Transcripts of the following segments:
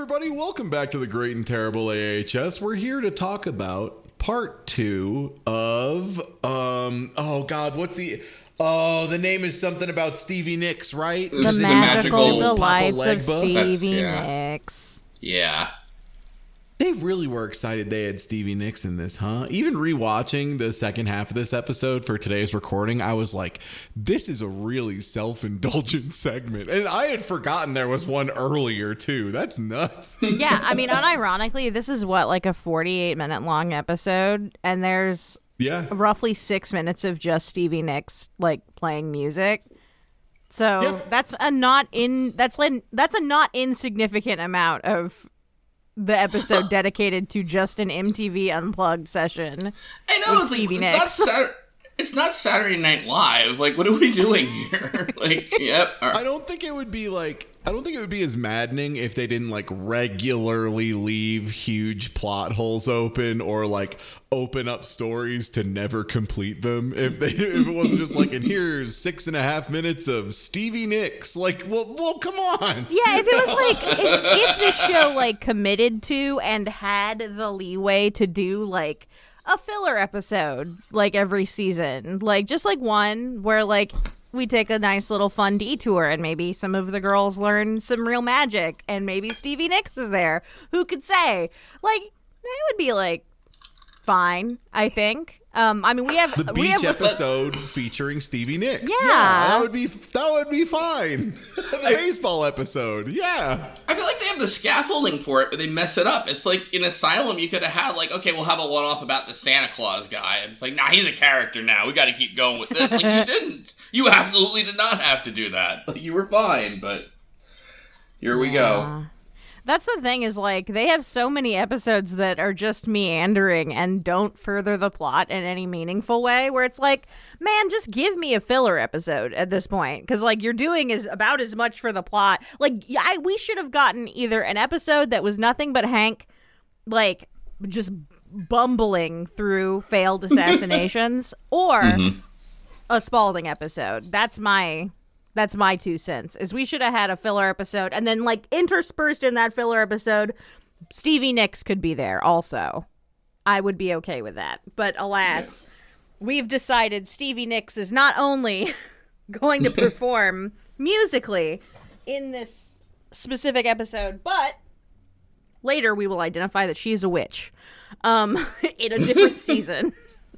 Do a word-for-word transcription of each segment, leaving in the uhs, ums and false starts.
everybody. Welcome back to the Great and Terrible A H S. We're here to talk about part two of, um, oh God, what's the, oh, the name is something about Stevie Nicks, right? The Magical Delights of Stevie yeah. Nicks. Yeah. They really were excited they had Stevie Nicks in this, huh? Even rewatching the second half of this episode for today's recording, I was like, this is a really self-indulgent segment. And I had forgotten there was one earlier, too. That's nuts. Yeah, I mean, unironically, this is what, like a forty-eight minute long episode, and there's yeah. roughly six minutes of just Stevie Nicks, like, playing music. So yep. that's a not in that's like that's a not insignificant amount of the episode dedicated to just an M T V Unplugged session. I know, it's, like, it's, not Saturday, it's not Saturday Night Live. Like, what are we doing here? Like, yep. Right. I don't think it would be like, I don't think it would be as maddening if they didn't like regularly leave huge plot holes open or like open up stories to never complete them. If they, if it wasn't just like, and here's six and a half minutes of Stevie Nicks, like, well, well, come on. Yeah, if it was like, if, if the show like committed to and had the leeway to do like a filler episode like every season, like just like one where like we take a nice little fun detour and maybe some of the girls learn some real magic and maybe Stevie Nicks is there. Who could say? Like, it would be like fine, I think. Um, I mean, we have the beach we have, episode featuring Stevie Nicks. Yeah. yeah, that would be that would be fine. The I, baseball episode, yeah. I feel like they have the scaffolding for it, but they mess it up. It's like in Asylum, you could have had like, okay, we'll have a one-off about the Santa Claus guy. And it's like, nah, he's a character now. We got to keep going with this. Like, you didn't. You absolutely did not have to do that. Like, you were fine, but here we go. Uh. That's the thing is, like, they have so many episodes that are just meandering and don't further the plot in any meaningful way, where it's like, man, just give me a filler episode at this point. Because, like, you're doing is about as much for the plot. Like, I, we should have gotten either an episode that was nothing but Hank, like, just bumbling through failed assassinations, or mm-hmm. a Spalding episode. That's my... That's my two cents, is we should have had a filler episode, and then, like, interspersed in that filler episode, Stevie Nicks could be there also. I would be okay with that. But alas, yeah. we've decided Stevie Nicks is not only going to perform musically in this specific episode, but later we will identify that she's a witch um, in a different season.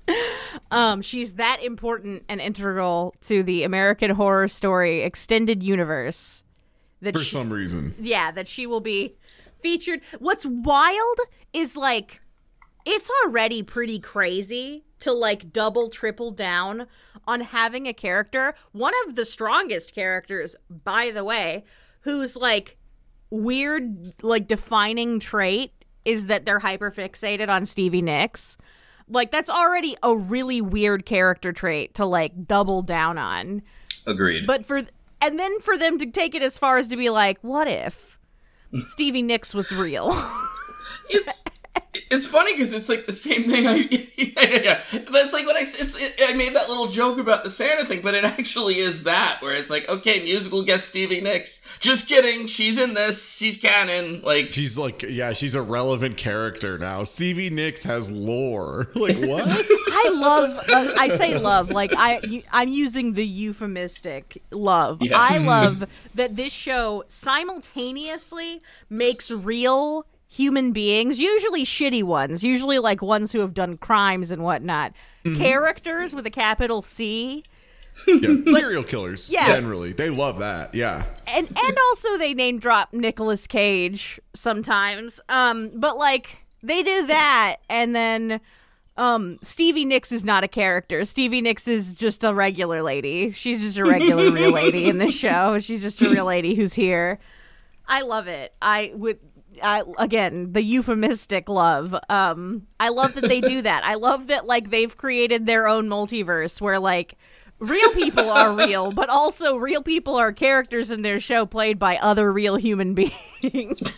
Um, she's that important and integral to the American Horror Story extended universe. That For she, some reason. Yeah, that she will be featured. What's wild is, like, it's already pretty crazy to, like, double, triple down on having a character, one of the strongest characters, by the way, whose, like, weird, like, defining trait is that they're hyperfixated on Stevie Nicks. Like, that's already a really weird character trait to, like, double down on. Agreed. But for, and then for them to take it as far as to be like, what if Stevie Nicks was real? It's it's funny because it's like the same thing. I yeah, yeah. But it's like when I it's it, I made that little joke about the Santa thing, but it actually is that where it's like, okay, musical guest Stevie Nicks. Just kidding, she's in this. She's canon. Like she's like yeah, she's a relevant character now. Stevie Nicks has lore. Like what? I love. Uh, I say love. Like I, I'm using the euphemistic love. Yeah. I love that this show simultaneously makes real human beings, usually shitty ones, usually like ones who have done crimes and whatnot, mm-hmm. characters with a capital C. Yeah, serial killers, yeah. generally. They love that, yeah. And and also they name drop Nicolas Cage sometimes. Um, but like, they do that, and then um, Stevie Nicks is not a character. Stevie Nicks is just a regular lady. She's just a regular real lady in this show. She's just a real lady who's here. I love it. I would... I, again, the euphemistic love. Um, I love that they do that. I love that, like, they've created their own multiverse where, like, real people are real, but also real people are characters in their show played by other real human beings.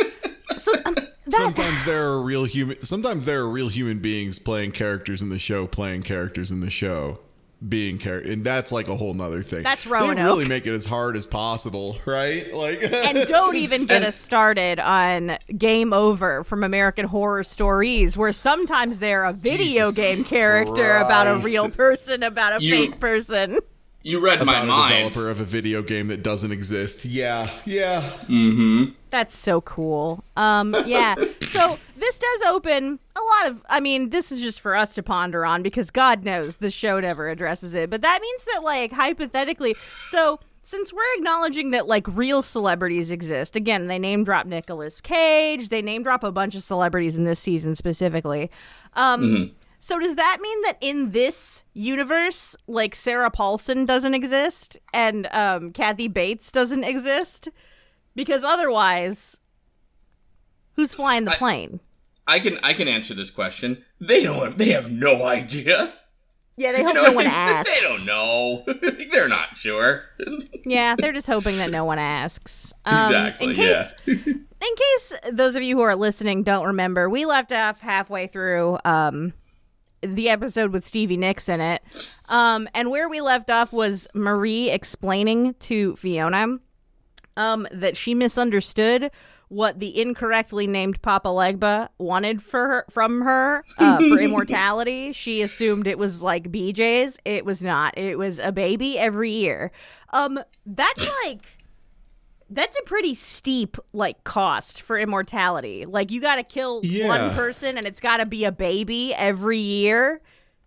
So um, that, sometimes there are real human. Sometimes there are real human beings playing characters in the show, playing characters in the show. being character, and that's like a whole nother thing. That's They Roanoke. really make it as hard as possible, right? Like, And don't just- even get and- us started on Game Over from American Horror Stories, where sometimes they're a video Jesus game character about a Christ. real person, about a You- fake person. You read my about a mind. developer of a video game that doesn't exist. Yeah, yeah. That's so cool. Um, yeah. So this does open a lot of, I mean, this is just for us to ponder on because God knows the show never addresses it. But that means that, like, hypothetically, so since we're acknowledging that, like, real celebrities exist, again, they name drop Nicolas Cage, they name drop a bunch of celebrities in this season specifically. Um, Mm-hmm. So does that mean that in this universe, like, Sarah Paulson doesn't exist and um, Kathy Bates doesn't exist? Because otherwise, who's flying the I- plane? I can I can answer this question. They don't. They have no idea. Yeah, they hope You know, no one asks. They don't know. They're not sure. Yeah, they're just hoping that no one asks. Um, Exactly, In case, in case those of you who are listening don't remember, we left off halfway through um, the episode with Stevie Nicks in it, um, and where we left off was Marie explaining to Fiona um, that she misunderstood what the incorrectly named Papa Legba wanted for her, from her uh, for immortality. She assumed it was like B J's. It was not. It was a baby every year. Um, that's like that's a pretty steep like cost for immortality. Like you got to kill Yeah. one person and it's got to be a baby every year.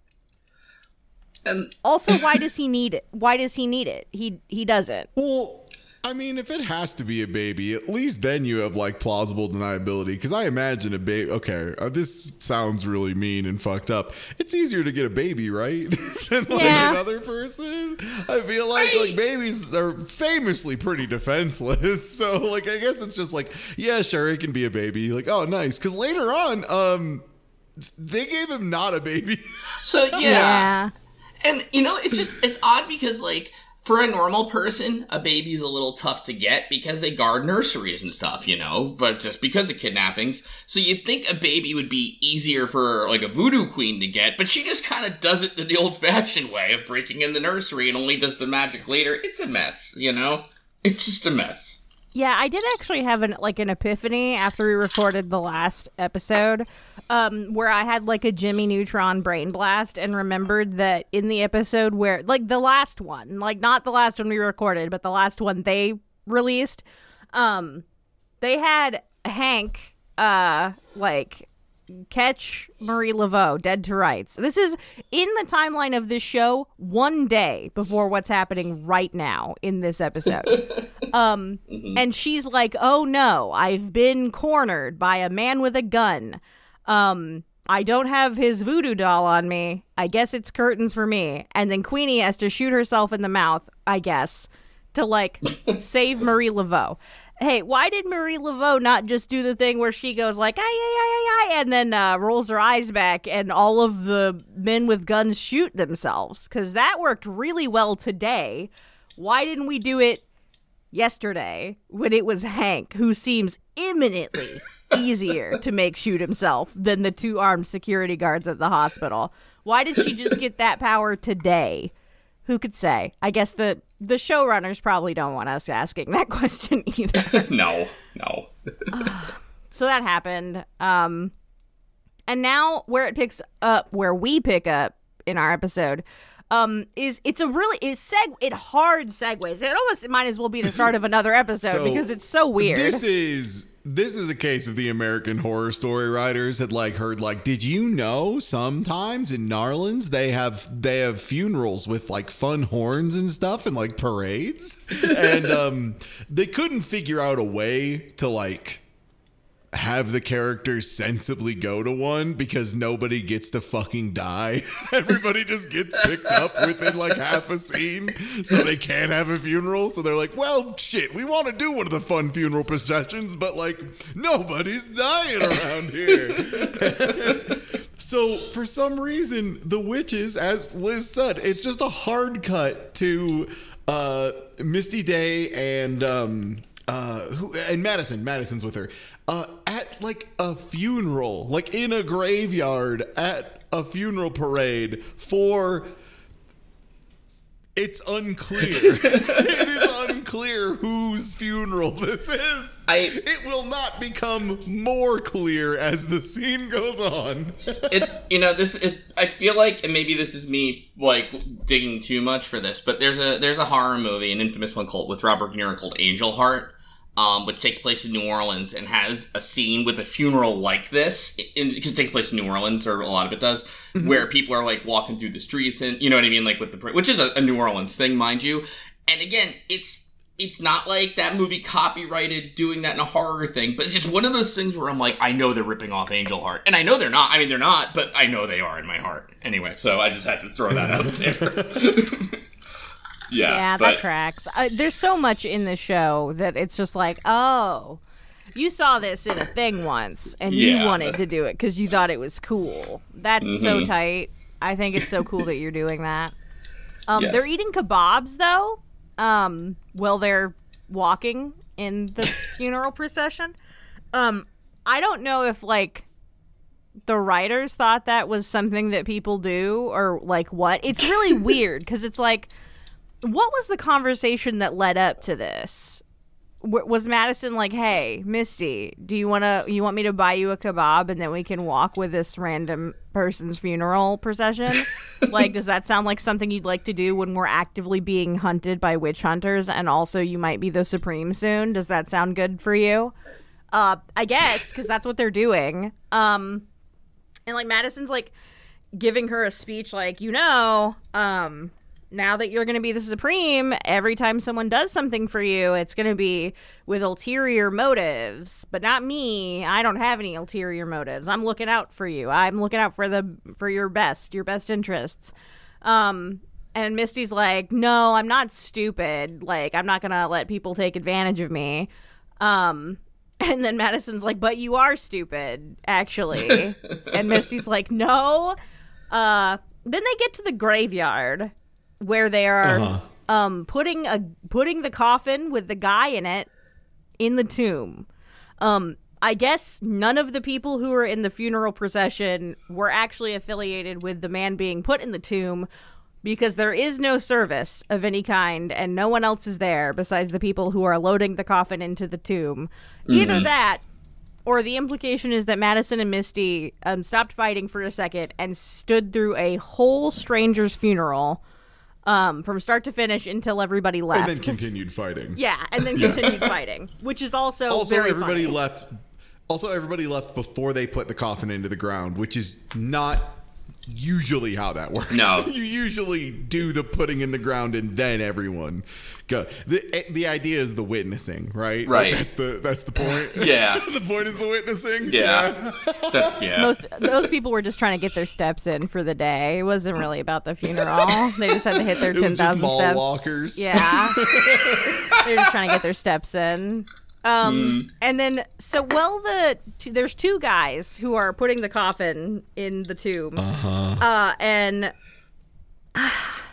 And Also, why does he need it? Why does he need it? He he doesn't. Well, I mean, if it has to be a baby, at least then you have like plausible deniability. Because I imagine a baby. Okay, uh, this sounds really mean and fucked up. It's easier to get a baby, right, than like Yeah. another person. I feel like like babies are famously pretty defenseless. So like, I guess it's just like, yeah, sure, it can be a baby. Like, oh, nice. Because later on, um, they gave him not a baby. so yeah. Yeah. And you know, it's just it's odd because like for a normal person, a baby's a little tough to get because they guard nurseries and stuff, you know, but just because of kidnappings. So you'd think a baby would be easier for like a voodoo queen to get, but she just kind of does it the old fashioned way of breaking in the nursery and only does the magic later. It's a mess, you know? It's just a mess. Yeah, I did actually have an like an epiphany after we recorded the last episode, um, where I had like a Jimmy Neutron brain blast and remembered that in the episode where like the last one, like not the last one we recorded, but the last one they released, um, they had Hank uh like catch Marie Laveau dead to rights. This is in the timeline of this show one day before what's happening right now in this episode. Um, and she's like, oh no, I've been cornered by a man with a gun. Um, I don't have his voodoo doll on me. I guess it's curtains for me. And then Queenie has to shoot herself in the mouth, I guess, to like save Marie Laveau. Hey, why did Marie Laveau not just do the thing where she goes like, ay, ay, ay, ay, ay, and then uh, rolls her eyes back and all of the men with guns shoot themselves? Because that worked really well today. Why didn't we do it yesterday when it was Hank, who seems imminently easier to make shoot himself than the two armed security guards at the hospital? Why did she just get that power today? Who could say? I guess the the showrunners probably don't want us asking that question either. no, no. So that happened. Um, and now where it picks up, where we pick up in our episode, um, is it's a really it's seg it hard segues. It almost might as well be the start of another episode So, because it's so weird. This is this is a case of the American Horror Story writers had like heard like, did you know sometimes in Narlands they have they have funerals with like fun horns and stuff and like parades, and um, they couldn't figure out a way to like have the characters sensibly go to one because nobody gets to fucking die. Everybody just gets picked up within like half a scene, so they can't have a funeral. So they're like, well, shit, we want to do one of the fun funeral processions, but like nobody's dying around here. So for some reason, the witches, as Liz said, it's just a hard cut to uh, Misty Day and um, uh, who and Madison. Madison's with her. Uh, at like a funeral, like in a graveyard at a funeral parade for It's unclear. It is unclear whose funeral this is. I, it will not become more clear as the scene goes on. it, you know, this. It, I feel like, and maybe this is me like digging too much for this, but there's a there's a horror movie, an infamous one called with Robert De Niro called Angel Heart, um, which takes place in New Orleans and has a scene with a funeral like this. In, because it takes place in New Orleans, or a lot of it does, mm-hmm. where people are like walking through the streets, and you know what I mean, like with the which is a, a New Orleans thing, mind you. And again, it's it's not like that movie copyrighted doing that in a horror thing, but it's just one of those things where I'm like, I know they're ripping off Angel Heart, and I know they're not. I mean, they're not, but I know they are in my heart. Anyway, so I just had to throw that out there. Yeah, yeah, but, that tracks. Uh, there's so much in the show that it's just like, oh, you saw this in a thing once, and yeah. you wanted to do it because you thought it was cool. That's mm-hmm. so tight. I think it's so cool that you're doing that. Um, yes. They're eating kebabs, though, um, while they're walking in the funeral procession. Um, I don't know if, like, the writers thought that was something that people do, or, like, what. It's really weird, because it's like, what was the conversation that led up to this? W- was Madison like, "Hey, Misty, do you want to you want me to buy you a kebab and then we can walk with this random person's funeral procession?" Like, does that sound like something you'd like to do when we're actively being hunted by witch hunters, and also you might be the Supreme soon? Does that sound good for you? Uh, I guess, because that's what they're doing. Um, and like Madison's like giving her a speech, like, you know, um. now that you're going to be the Supreme, every time someone does something for you, it's going to be with ulterior motives. But not me. I don't have any ulterior motives. I'm looking out for you. I'm looking out for the for your best, your best interests. Um, and Misty's like, no, I'm not stupid. Like, I'm not going to let people take advantage of me. Um, and then Madison's like, but you are stupid, actually. And Misty's like, no. Uh, then they get to the graveyard, where they are uh-huh. um, putting a putting the coffin with the guy in it in the tomb. Um, I guess none of the people who were in the funeral procession were actually affiliated with the man being put in the tomb, because there is no service of any kind, and no one else is there besides the people who are loading the coffin into the tomb. Mm-hmm. Either that, or the implication is that Madison and Misty um, stopped fighting for a second and stood through a whole stranger's funeral, Um, from start to finish until everybody left. And then continued fighting. Yeah, and then continued fighting, which is also also very everybody funny. left. Also, everybody left before they put the coffin into the ground, which is not usually how that works. No, you usually do the putting in the ground and then everyone go. the The idea is the witnessing, right? Right. That's the that's the point. Yeah. The point is the witnessing. Yeah. yeah. That's yeah. Most those people were just trying to get their steps in for the day. It wasn't really about the funeral. They just had to hit their ten thousand steps. Mall walkers. Yeah. They're just trying to get their steps in. Um, mm. And then, so, well, the t- there's two guys who are putting the coffin in the tomb. Uh-huh. Uh, and uh,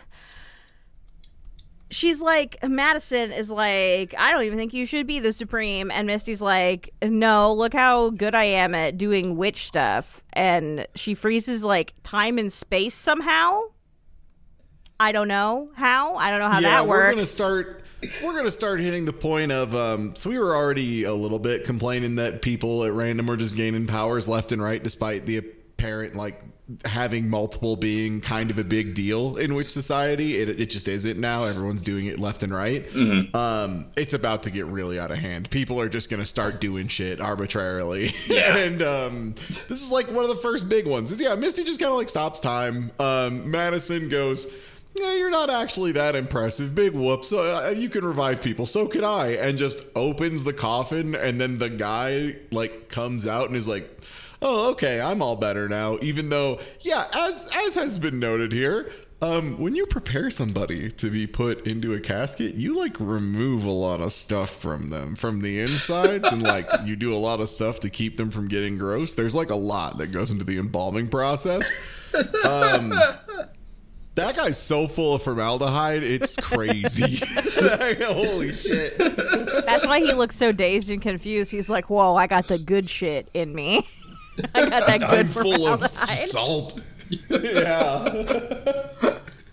she's like, Madison is like, I don't even think you should be the Supreme. And Misty's like, no, look how good I am at doing witch stuff. And she freezes, like, time and space somehow. I don't know how. I don't know how yeah, that works. We're going to start... We're going to start hitting the point of, um, so we were already a little bit complaining that people at random were just gaining powers left and right, despite the apparent, like, having multiple being kind of a big deal in which society. It, it just isn't now. Everyone's doing it left and right. Mm-hmm. Um, it's about to get really out of hand. People are just going to start doing shit arbitrarily. Yeah. And um, this is like one of the first big ones. Is, yeah, Misty just kind of like stops time. Um, Madison goes... Yeah, you're not actually that impressive. Big whoops. Uh, you can revive people. So can I. And just opens the coffin. And then the guy, like, comes out and is like, oh, okay, I'm all better now. Even though, yeah, as as has been noted here, um, when you prepare somebody to be put into a casket, you, like, remove a lot of stuff from them, from the insides. And, like, you do a lot of stuff to keep them from getting gross. There's, like, a lot that goes into the embalming process. Um... That guy's so full of formaldehyde, it's crazy. Holy shit. That's why he looks so dazed and confused. He's like, whoa, I got the good shit in me. I got that good I'm full formaldehyde. of salt. Yeah. Yeah,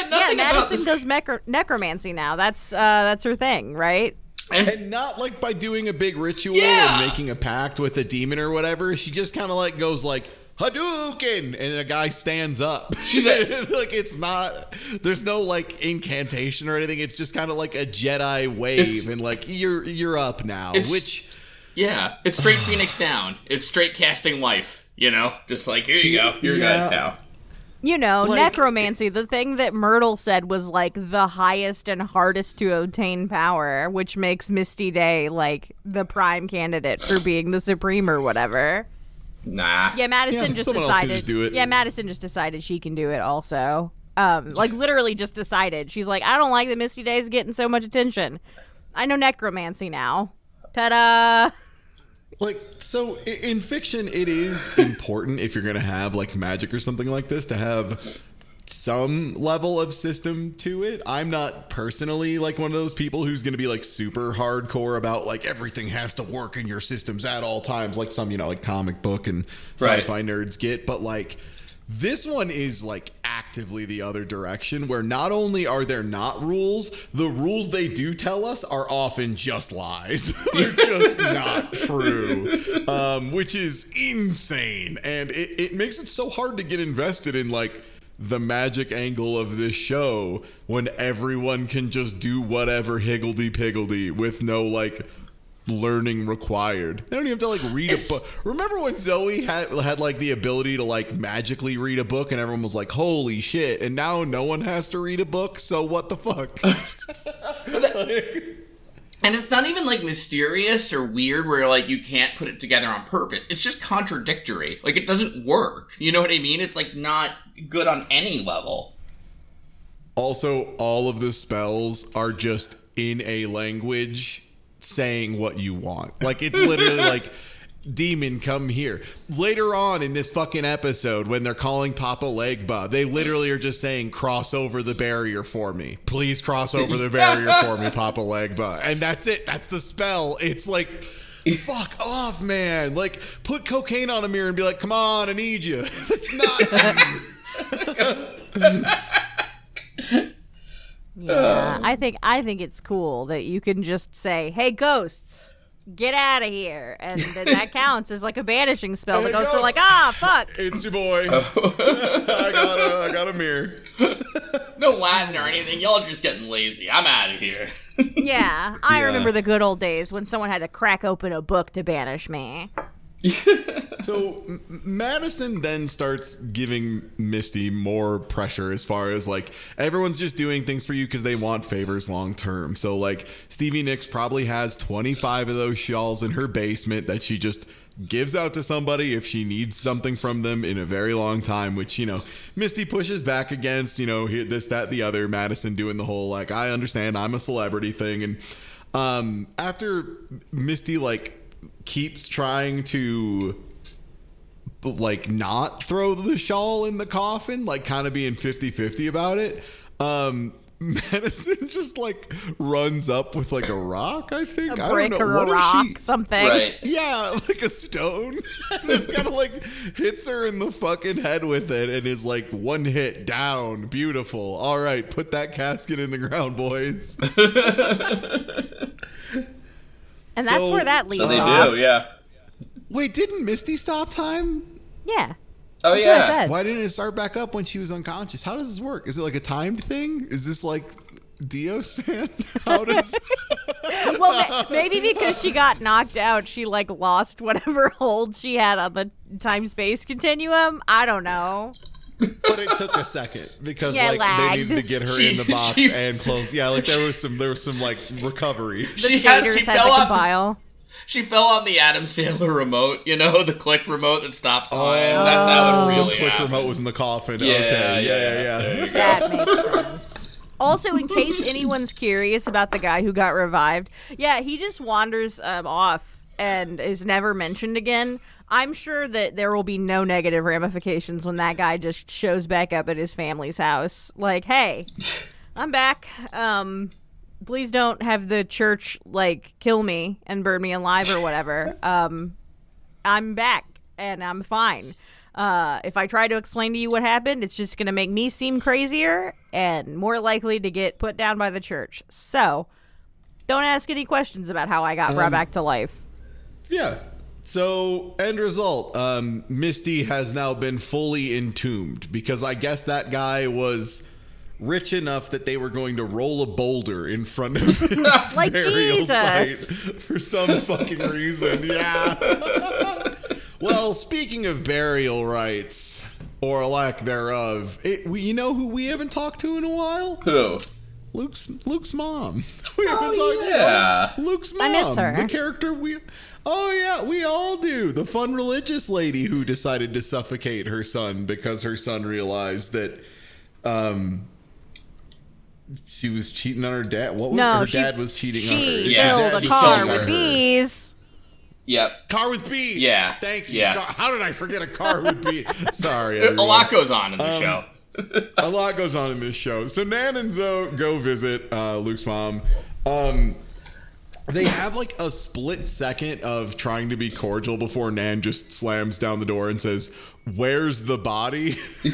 nothing yeah, about Madison this. does necro- necromancy now. That's uh, that's her thing, right? And, And not like by doing a big ritual Yeah. or making a pact with a demon or whatever. She just kind of like goes like Hadouken, and the guy stands up. She's a- like it's not. There's no like incantation or anything. It's just kind of like a Jedi wave, It's- and like you're you're up now. It's- Which yeah, it's straight Phoenix down. It's straight casting life. You know, just like here you go, you're Yeah. good now. You know, Like- necromancy, the thing that Myrtle said was like the highest and hardest to obtain power, which makes Misty Day like the prime candidate for being the Supreme or whatever. Nah. Yeah, Madison Yeah, just someone else can decided. just do it. Yeah, Madison just decided she can do it also. Um, like literally just decided. She's like, I don't like that Misty Day's getting so much attention. I know necromancy now. Ta-da! Like, so i- in fiction, it is important if you're going to have like magic or something like this to have some level of system to it. I'm not personally like one of those people who's going to be like super hardcore about like everything has to work in your systems at all times, like some, you know, like comic book and Right. sci-fi nerds get. But like, this one is like actively the other direction, where not only are there not rules, the rules they do tell us are often just lies. They're just not true, um, which is insane. And it, it makes it so hard to get invested in like the magic angle of this show when everyone can just do whatever higgledy-piggledy with no like learning required. They don't even have to like read It's- a book. Remember when Zoe had had like the ability to like magically read a book and everyone was like, holy shit, and now no one has to read a book, so what the fuck? And it's not even like mysterious or weird where like you can't put it together on purpose. It's just contradictory. Like it doesn't work. You know what I mean? It's like not good on any level. Also, all of the spells are just in a language saying what you want. Like it's literally like, demon, come here. Later on in this fucking episode, when they're calling Papa Legba, they literally are just saying, cross over the barrier for me. Please cross over the barrier for me, Papa Legba. And that's it. That's the spell. It's like, fuck off, man. Like, put cocaine on a mirror and be like, come on, I need you. It's not... Yeah, I think I think it's cool that you can just say, "Hey, ghosts, get out of here," and then that counts as like a banishing spell. The Hey, ghosts are like, ghosts. "Ah, fuck." It's your boy. I got a, I got a mirror. No Latin or anything. Y'all just getting lazy. I'm out of here. Yeah, I Yeah. remember the good old days when someone had to crack open a book to banish me. So M- Madison then starts giving Misty more pressure as far as like everyone's just doing things for you because they want favors long term. So like Stevie Nicks probably has twenty-five of those shawls in her basement that she just gives out to somebody if she needs something from them in a very long time, which, you know, Misty pushes back against, you know, here, this, that, the other. Madison doing the whole like, I understand I'm a celebrity thing. And um, after Misty like keeps trying to like not throw the shawl in the coffin, like kind of being fifty-fifty about it, um Madison just like runs up with like a rock, I think. A I brick don't know. or What a is rock, she? something. Right. Yeah, like a stone. And just kind of like hits her in the fucking head with it and is like, one hit down. Beautiful. All right, put that casket in the ground, boys. And that's So- where that leads So they off. do, yeah. Wait, didn't Misty stop time? Yeah. Oh That's what I yeah. said. Why didn't it start back up when she was unconscious? How does this work? Is it like a timed thing? Is this like Dio stand? How does... Well, ma- maybe because she got knocked out, she like lost whatever hold she had on the time-space continuum. I don't know. But it took a second because Yeah, like lagged. they needed to get her She- in the box she- and close. Yeah, like there was some there was some like recovery. The She had- shaders she had fell to on- compile. She fell on the Adam Sandler remote, you know, the click remote that stops time. That's how it really the click happened. remote was in the coffin. Yeah, okay, yeah, yeah, yeah, there yeah. you go. That makes sense. Also, in case anyone's curious about the guy who got revived, yeah, he just wanders um, off and is never mentioned again. I'm sure that there will be no negative ramifications when that guy just shows back up at his family's house. Like, hey, I'm back. Um, please don't have the church, like, kill me and burn me alive or whatever. Um, I'm back and I'm fine. Uh, if I try to explain to you what happened, it's just going to make me seem crazier and more likely to get put down by the church. So, don't ask any questions about how I got brought Um, back to life. Yeah. So, end result, um, Misty has now been fully entombed because I guess that guy was rich enough that they were going to roll a boulder in front of his Like burial Jesus. site for some fucking reason. Yeah. Well, speaking of burial rites, or lack thereof, it, we, you know who we haven't talked to in a while? Who? Luke's Luke's mom. We haven't Oh, talked yeah. to Luke's mom. I miss her. The character we Oh yeah, we all do. The fun religious lady who decided to suffocate her son because her son realized that um she was cheating on her dad. What was No, her she, dad was cheating she on her. Yeah, filled Dad a was car cheating with on her. bees. Yep. Car with bees. Yeah. Thank you. Yes. So- how did I forget a car with bees? Sorry. A everyone. lot goes on in the Um, show. A lot goes on in this show. So Nan and Zoe go visit uh, Luke's mom. Um, they have like a split second of trying to be cordial before Nan just slams down the door and says, "Where's the body?"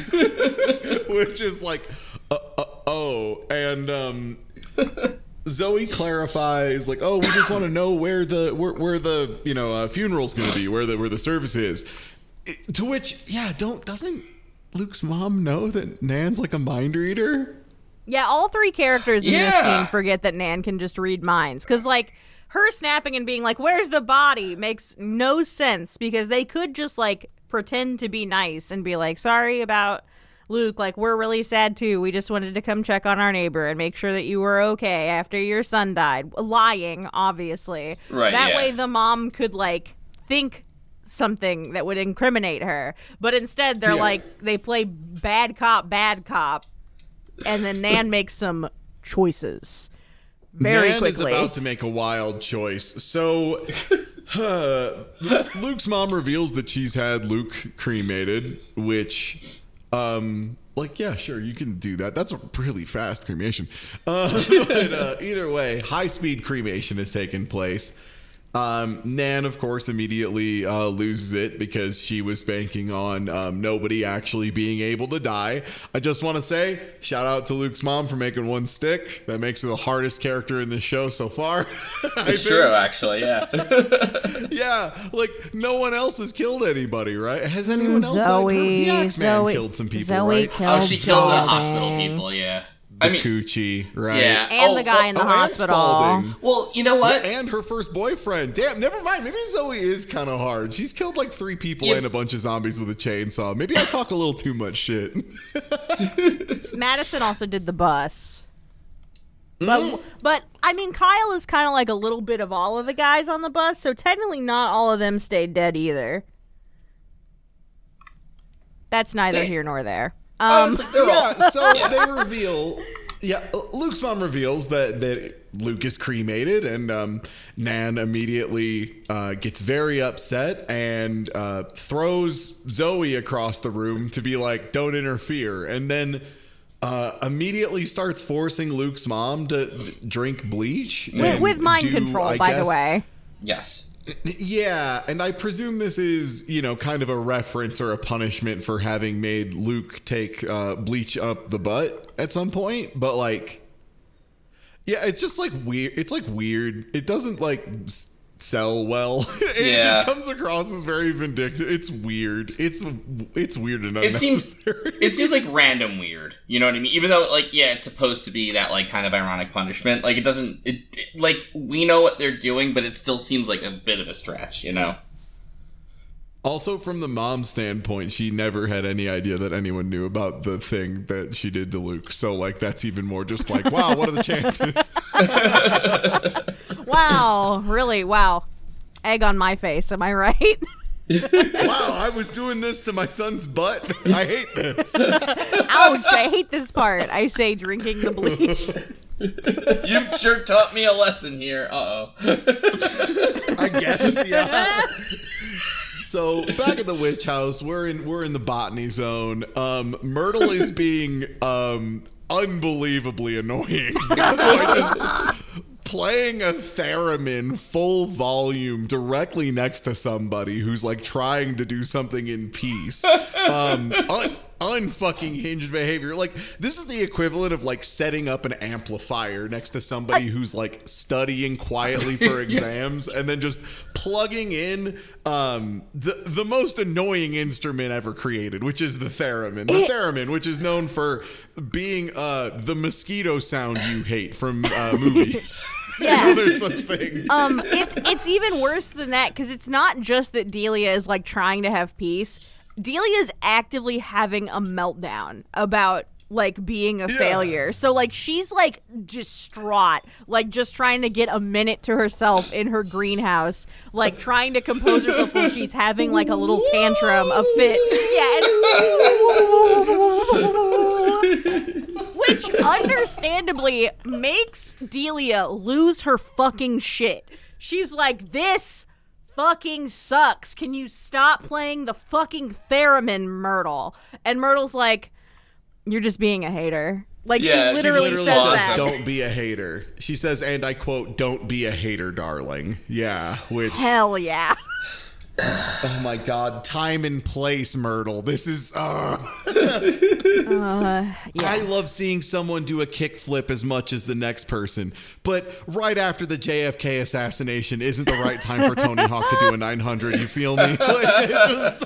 Which is like, uh, uh, oh, and um, Zoe clarifies like, "Oh, we just want to know where the where, where the you know uh, funeral's going to be, where the where the service is." It- to which, yeah, don't doesn't. Luke's mom know that Nan's like a mind reader? Yeah, all three characters in this Yeah. scene forget that Nan can just read minds. Because, like, her snapping and being like, "Where's the body?" makes no sense because they could just, like, pretend to be nice and be like, "Sorry about Luke. Like, we're really sad, too. We just wanted to come check on our neighbor and make sure that you were okay after your son died." Lying, obviously. Right, That yeah. way the mom could, like, think something that would incriminate her. But instead, they're Yeah. like, they play bad cop, bad cop. And then Nan makes some choices very Nan quickly. is about to make a wild choice. So, uh, Luke's mom reveals that she's had Luke cremated, which, um, like, yeah, sure, you can do that. That's a really fast cremation. Uh, but uh, either way, high-speed cremation has taken place. Um, Nan, of course, immediately uh, loses it because she was banking on um, nobody actually being able to die. I just want to say, shout out to Luke's mom for making one stick. That makes her the hardest character in this show so far. I It's think. true, actually, yeah. Yeah, like no one else has killed anybody, right? Has anyone else died? Zoe, The Axeman Zoe, killed some people, Zoe right? killed Oh, she killed the Zoe. hospital people, yeah. The I mean, Coochie, right? yeah. And Oh, the guy in the Oh, and hospital. Spalding. Well, you know what? And her first boyfriend. Damn, never mind. Maybe Zoe is kind of hard. She's killed like three people Yeah. and a bunch of zombies with a chainsaw. Maybe I talk a little too much shit. Madison also did the bus. But, but I mean, Kyle is kind of like a little bit of all of the guys on the bus, so technically not all of them stayed dead either. That's neither They- here nor there. Um, Honestly, they're all... Yeah, so they reveal. Yeah, Luke's mom reveals that that Luke is cremated, and um, Nan immediately uh, gets very upset and uh, throws Zoe across the room to be like, "Don't interfere," and then uh, immediately starts forcing Luke's mom to d- drink bleach with, and with mind do, control, I by guess- the way. Yes. Yeah, and I presume this is, you know, kind of a reference or a punishment for having made Luke take uh, bleach up the butt at some point. But like, yeah, it's just like weird. It's like weird. It doesn't like s- sell well. It Yeah. just comes across as very vindictive. It's weird. It's it's weird and It seems unnecessary. it seems like random weird. You know what I mean? Even though, like, yeah, it's supposed to be that like kind of ironic punishment. Like, it doesn't. It, it like we know what they're doing, but it still seems like a bit of a stretch. You know? Also, from the mom's standpoint, she never had any idea that anyone knew about the thing that she did to Luke. So, like, that's even more just like, wow, what are the chances? Wow, really? Wow. Egg on my face, am I right? Wow, I was doing this to my son's butt. I hate this. Ouch, I hate this part. I say drinking the bleach. You sure taught me a lesson here. Uh oh. I guess, yeah. So back at the witch house, we're in we're in the botany zone. Um, Myrtle is being um, unbelievably annoying. Like, just playing a theremin full volume directly next to somebody who's like trying to do something in peace. Um, un- unfucking hinged behavior. Like, this is the equivalent of like setting up an amplifier next to somebody who's like studying quietly for exams and then just plugging in um, the the most annoying instrument ever created, which is the theremin. The theremin, which is known for being uh, the mosquito sound you hate from uh, movies. Yeah. There's such things. Um, it's it's even worse than that because it's not just that Delia is like trying to have peace. Delia is actively having a meltdown about like being a Yeah. failure. So like she's like distraught, like just trying to get a minute to herself in her greenhouse, like trying to compose herself when she's having like a little tantrum, a fit. Yeah. And which understandably makes Delia lose her fucking shit. She's like, this fucking sucks. Can you stop playing the fucking theremin, Myrtle? And Myrtle's like, you're just being a hater. Like, Yeah, she she literally, Literally says says, that. "Don't be a hater." She says, and I quote, "Don't be a hater, darling." Yeah, which Hell yeah. oh my god, time and place, Myrtle. This is uh Uh, yeah. I love seeing someone do a kickflip as much as the next person, but right after the J F K assassination isn't the right time for Tony Hawk to do a nine hundred. You feel me? Like, it just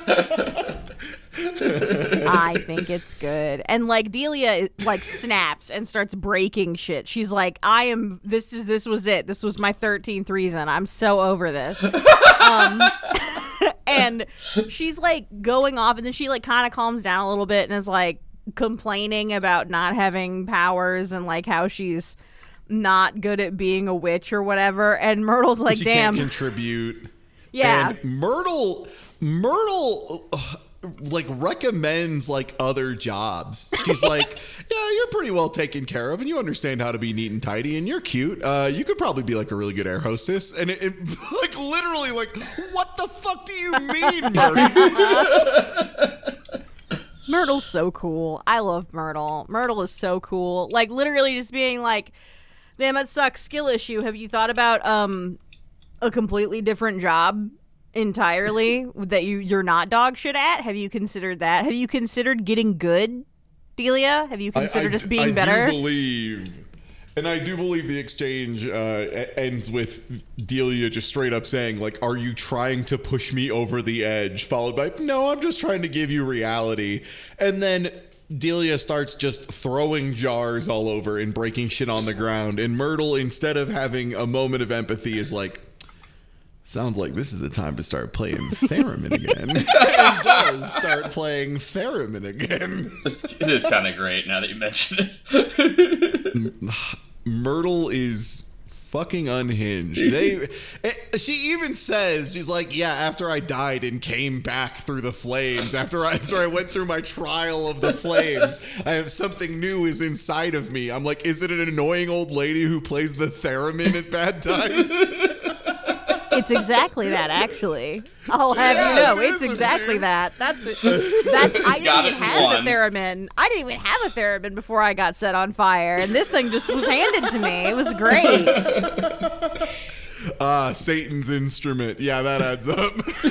I think it's good. And like Delia like snaps and starts breaking shit. She's like, I am this is this was it. This was my thirteenth reason. I'm so over this. um and she's like going off and then she like kind of calms down a little bit and is like complaining about not having powers and like how she's not good at being a witch or whatever. And Myrtle's like, she damn. can't contribute. Yeah. And Myrtle, Myrtle, uh, like recommends like other jobs. She's like, yeah, you're pretty well taken care of, and you understand how to be neat and tidy, and you're cute. Uh, you could probably be like a really good air hostess. And it, it like literally, like, what the fuck do you mean, Myrtle? Myrtle's so cool. I love Myrtle. Myrtle is so cool. Like literally just being like, damn, that sucks. Skill issue. Have you thought about um a completely different job entirely that you you're not dog shit at? Have you considered that? Have you considered getting good, Delia? Have you considered I, I, just being I better? do believe, and I do believe the exchange uh, ends with Delia just straight up saying, like, "Are you trying to push me over the edge?" Followed by, "No, I'm just trying to give you reality." And then Delia starts just throwing jars all over and breaking shit on the ground. And Myrtle, instead of having a moment of empathy, is like, sounds like this is the time to start playing theremin again. And does start playing theremin again. It's, it is kind of great now that you mention it. Myrtle is fucking unhinged. They, she even says, she's like, yeah, after I died and came back through the flames, after I, after I went through my trial of the flames, I have something new is inside of me. I'm like, is it an annoying old lady who plays the theremin at bad times? It's exactly that, actually. I'll have Yeah, you know, it it's is a exactly serious- that. That's it. That's I Got didn't even it in have one. the theremin. I didn't even have a theremin before I got set on fire, and this thing just was handed to me. It was great. Ah, Satan's instrument. Yeah, that adds up.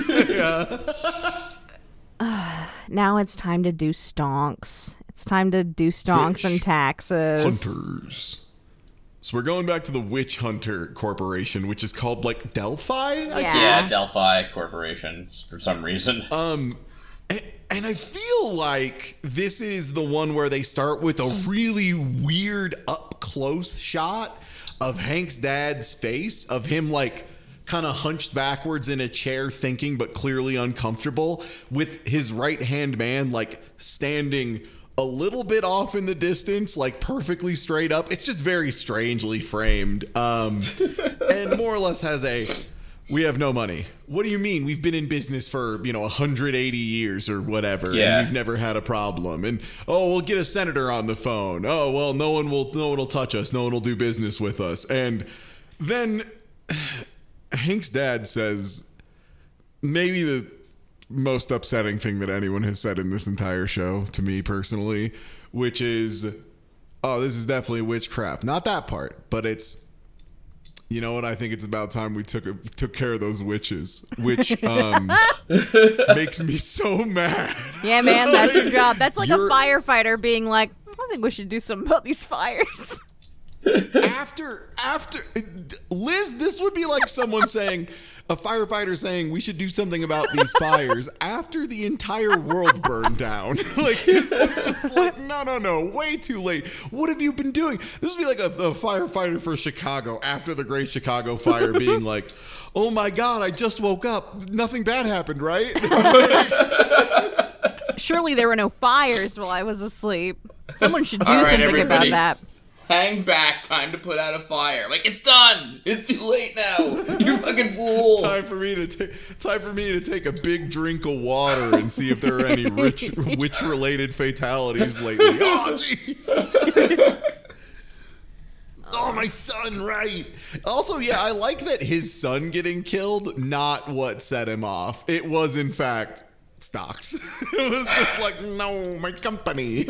Yeah. Now it's time to do stonks. It's time to do stonks Witch and taxes. Hunters. So we're going back to the Witch Hunter Corporation, which is called like Delphi. I Yeah. think? Yeah, Delphi Corporation for some reason. Um, and, and I feel like this is the one where they start with a really weird up close shot of Hank's dad's face, of him like kind of hunched backwards in a chair thinking, but clearly uncomfortable, with his right hand man like standing a little bit off in the distance, like perfectly straight up. It's just very strangely framed. Um, and more or less has a, we have no money. What do you mean? We've been in business for, you know, one hundred eighty years or whatever, Yeah. and we've never had a problem. And, oh, we'll get a senator on the phone. Oh, well, no one will, no one will touch us. No one will do business with us. And then Hank's dad says, maybe the most upsetting thing that anyone has said in this entire show to me personally, which is, oh, this is definitely witchcraft. Not that part, but it's, You know what? I think it's about time we took took care of those witches, which um, makes me so mad. Yeah, man, that's your job. That's like You're- a firefighter being like, I think we should do something about these fires. After, after, Liz, this would be like someone saying, a firefighter saying we should do something about these fires after the entire world burned down. Like, this is just like, no, no, no, way too late. What have you been doing? This would be like a, a firefighter for Chicago after the Great Chicago Fire being like, oh my God, I just woke up. Nothing bad happened, right? Surely there were no fires while I was asleep. Someone should do All right, something everybody. about that. Hang back. Time to put out a fire. Like, it's done. It's too late now. You fucking fool. Time for me to take time for me to take a big drink of water and see if there are any rich witch related fatalities lately. Oh jeez. Oh, my son, right. Also, yeah, I like that his son getting killed, not what set him off. It was, in fact, stocks. It was just like, no, my company.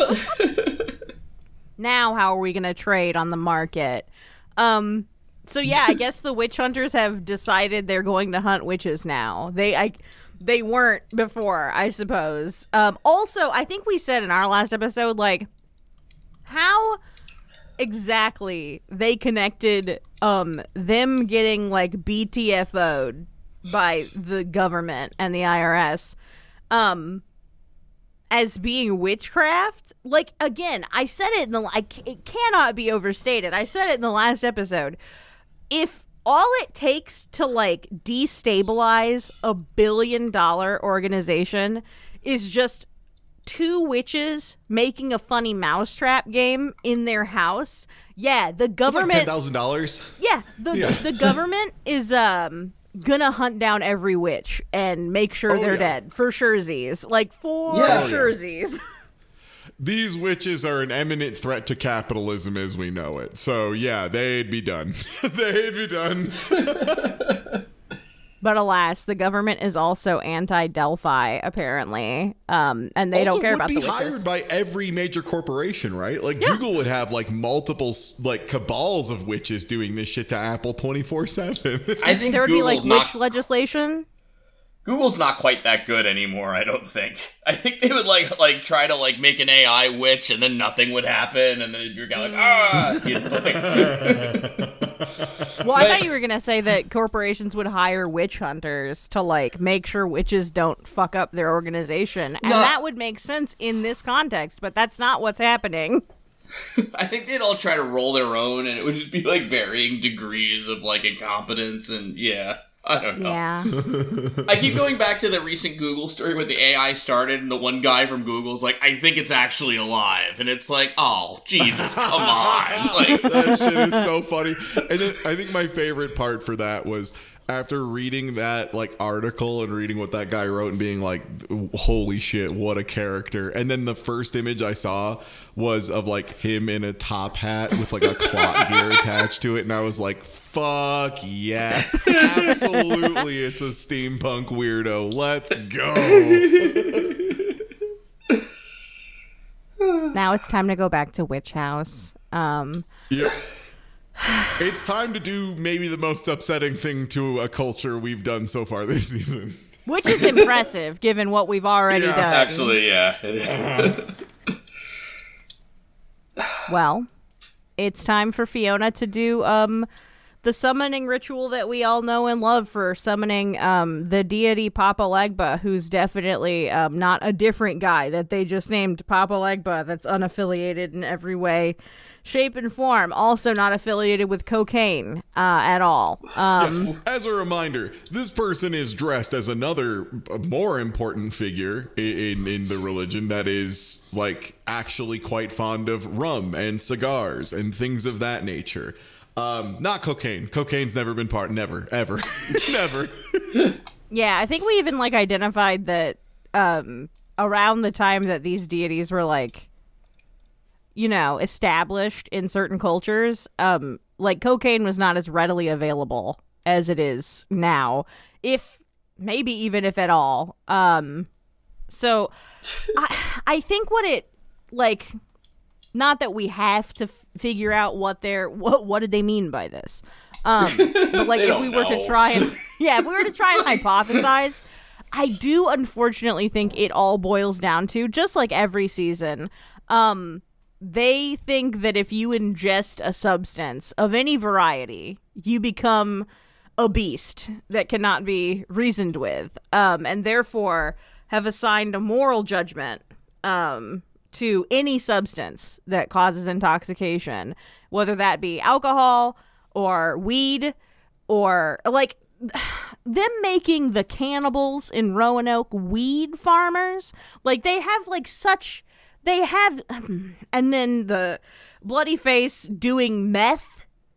Now how are we going to trade on the market? Um so yeah, I guess the witch hunters have decided they're going to hunt witches now. They I they weren't before, I suppose. Um also, I think we said in our last episode like how exactly they connected um them getting like B T F O'd by the government and the I R S um as being witchcraft. Like, again, I said it in the I, it cannot be overstated. I said it in the last episode. If all it takes to like destabilize a billion dollar organization is just two witches making a funny mousetrap game in their house, yeah, the government Ten thousand dollars. yeah, the Yeah. the government is um gonna hunt down every witch and make sure Oh, they're yeah. dead for surezies, like for Yeah. Oh, yeah. surezies. These witches are an imminent threat to capitalism as we know it. So yeah, they'd be done. They'd be done. But alas, the government is also anti-Delphi, apparently, um, and they also don't care would about be the witches. hired by every major corporation, right? Like Google would have like multiple like cabals of witches doing this shit to Apple twenty-four seven. I think There would Google's be like not witch legislation. Google's not quite that good anymore, I don't think. I think they would like like try to like make an A I witch and then nothing would happen and then you're like, ah, you know, like- Well, I thought you were gonna say that corporations would hire witch hunters to like make sure witches don't fuck up their organization, and No. that would make sense in this context. But that's not what's happening. I think they'd all try to roll their own and it would just be like varying degrees of like incompetence and yeah. I don't know. Yeah. I keep going back to the recent Google story where the A I started and the one guy from Google's like, I think it's actually alive. And it's like, oh, Jesus, come on. Like, That shit is so funny. And then I think my favorite part for that was after reading that like article and reading what that guy wrote and being like, holy shit, what a character. And then the first image I saw was of like him in a top hat with like a clock gear attached to it. And I was like, fuck yes, absolutely. It's a steampunk weirdo. Let's go. Now it's time to go back to Witch House. Um, Yep. It's time to do maybe the most upsetting thing to a culture we've done so far this season. which is impressive given what we've already Yeah, done. actually, yeah. It is. Well, it's time for Fiona to do um the summoning ritual that we all know and love for summoning um the deity Papa Legba, who's definitely um not a different guy that they just named Papa Legba, that's unaffiliated in every way, shape, and form. Also not affiliated with cocaine uh, at all. Um, As a reminder, this person is dressed as another uh, more important figure in, in in the religion that is like actually quite fond of rum and cigars and things of that nature. Um, not cocaine. Cocaine's never been part. Never, ever, never. Yeah, I think we even like identified that um, around the time that these deities were like, you know, established in certain cultures, um, like cocaine was not as readily available as it is now, if maybe even if at all. Um, so I, I think what it like, not that we have to f- figure out what they're what what did they mean by this. Um, but like They if we don't were to know. try and yeah, if we were to try and hypothesize, I do unfortunately think it all boils down to, just like every season, um, they think that if you ingest a substance of any variety, you become a beast that cannot be reasoned with, um, and therefore have assigned a moral judgment um, to any substance that causes intoxication, whether that be alcohol or weed or like them making the cannibals in Roanoke weed farmers. Like they have like such, they have, and then the Bloody Face doing meth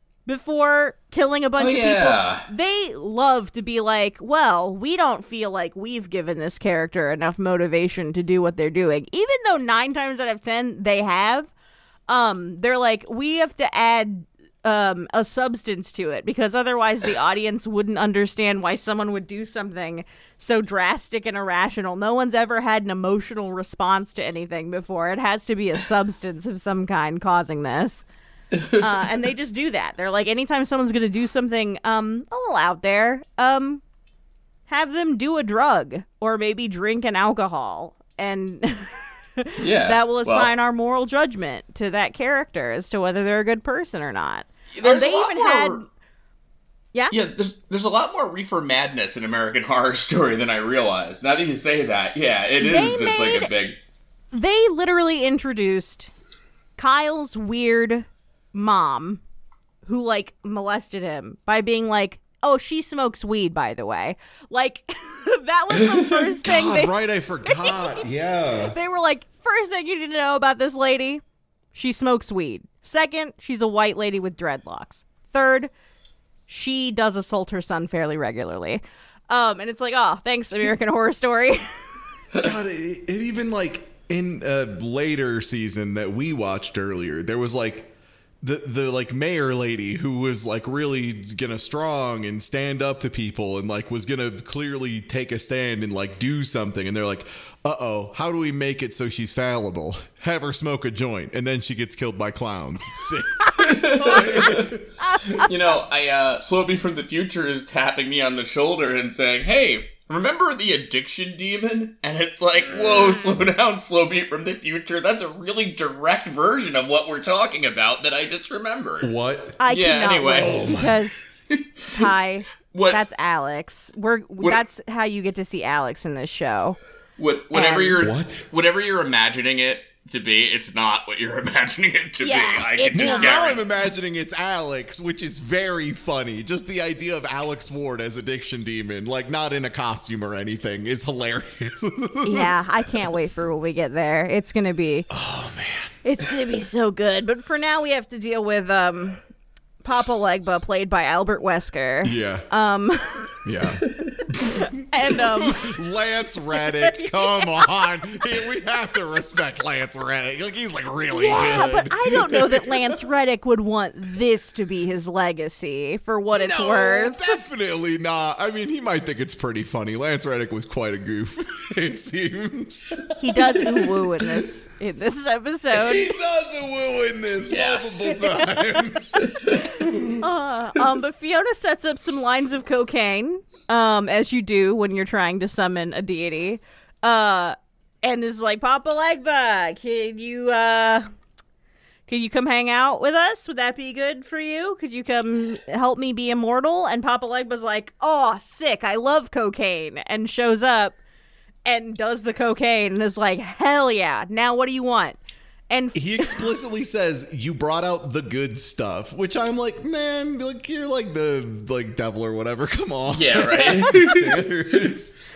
before killing a bunch Oh, of yeah. people. They love to be like, well, we don't feel like we've given this character enough motivation to do what they're doing. Even though nine times out of ten they have, um, they're like, we have to add um, a substance to it because otherwise the audience wouldn't understand why someone would do something so drastic and irrational. No one's ever had an emotional response to anything before. It has to be a substance of some kind causing this. uh, and they just do that. They're like, anytime someone's gonna do something um a little out there, um, have them do a drug or maybe drink an alcohol, and Yeah, that will assign well, our moral judgment to that character as to whether they're a good person or not. There's And they a lot even more, had, yeah, yeah. There's, there's a lot more reefer madness in American Horror Story than I realized. Now that you say that, yeah, it is They just made- like a big. they literally introduced Kyle's weird mom who like molested him by being like, oh, she smokes weed, by the way. Like that was the first thing God, they, right, I forgot. Yeah. they were like, first thing you need to know about this lady, she smokes weed. Second, she's a white lady with dreadlocks. Third, she does assault her son fairly regularly. Um, and it's like, oh, thanks, American Horror Story. God, it, it even like in a later season that we watched earlier, there was like the the like mayor lady who was like really gonna strong and stand up to people and like was gonna clearly take a stand and like do something, and they're like, uh-oh, how do we make it so she's fallible? Have her smoke a joint and then she gets killed by clowns. Sick. You know, I uh, Slowby from the future is tapping me on the shoulder and saying, "Hey, remember the addiction demon?" And it's like, whoa, slow down, Slowbeat from the future. That's a really direct version of what we're talking about that I just remembered. What? I Yeah, cannot anyway. wait Oh because Ty, What- that's Alex. We're that's how you get to see Alex in this show. What, whatever And- you're, What? whatever you're imagining it to be, it's not what you're imagining it to Yeah, be. I can it's just Well, not. now I'm guarantee. imagining it's Alex, which is very funny. Just the idea of Alex Ward as addiction demon, like not in a costume or anything, is hilarious. Yeah, I can't wait for when we get there. It's gonna be, Oh man. it's gonna be so good. But for now, we have to deal with um, Papa Legba, played by Albert Wesker, Yeah. um, Yeah. and um, Lance Reddick, come on. He- we have to respect Lance Reddick. Like he's like really yeah, good. but I don't know that Lance Reddick would want this to be his legacy. For what it's no, worth, definitely not. I mean, he might think it's pretty funny. Lance Reddick was quite a goof, it seems. he does ooh woo in this in this episode. He does a woo in this Yes. multiple times. Uh, um, but Fiona sets up some lines of cocaine, um, as you do when you're trying to summon a deity, uh, and is like, Papa Legba, can you, uh, can you come hang out with us? Would that be good for you? Could you come help me be immortal? And Papa Legba's like, oh, sick, I love cocaine, and shows up and does the cocaine and is like, hell yeah, now what do you want? And He explicitly says, you brought out the good stuff, which I'm like, man, like you're like the like devil or whatever. Come on. Yeah, right? Standards.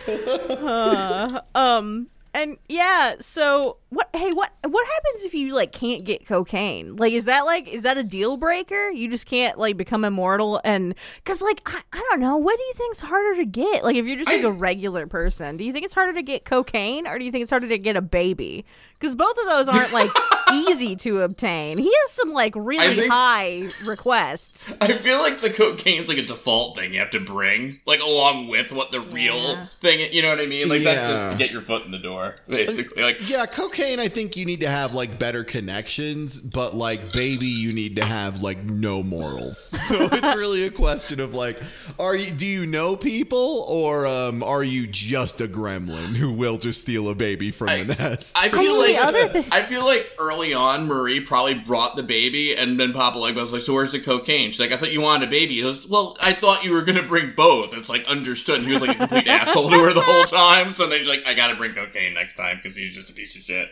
uh, um and yeah, so what hey what what happens if you like can't get cocaine? Like is that like is that a deal breaker? You just can't like become immortal? And cuz like I, I don't know, what do you think's harder to get? Like if you're just like I- a regular person, do you think it's harder to get cocaine or do you think it's harder to get a baby? Cuz both of those aren't like easy to obtain. He has some like really think- high requests. I feel like the cocaine's like a default thing you have to bring, like along with what the real Yeah. thing, you know what I mean? Like that's Yeah. just to get your foot in the door. anymore. Basically, like yeah, cocaine. I think you need to have like better connections, but like baby, you need to have like no morals. So it's really a question of like, are you? Do you know people, or um, are you just a gremlin who will just steal a baby from I, the nest? I feel I mean, like the other thing- I feel like early on, Marie probably brought the baby, and then Papa Legba was like, "So where's the cocaine?" She's like, "I thought you wanted a baby." He goes, "Well, I thought you were gonna bring both." It's like understood. And he was like a complete asshole to her the whole time. So then she's like, "I gotta bring cocaine next time because he's just a piece of shit."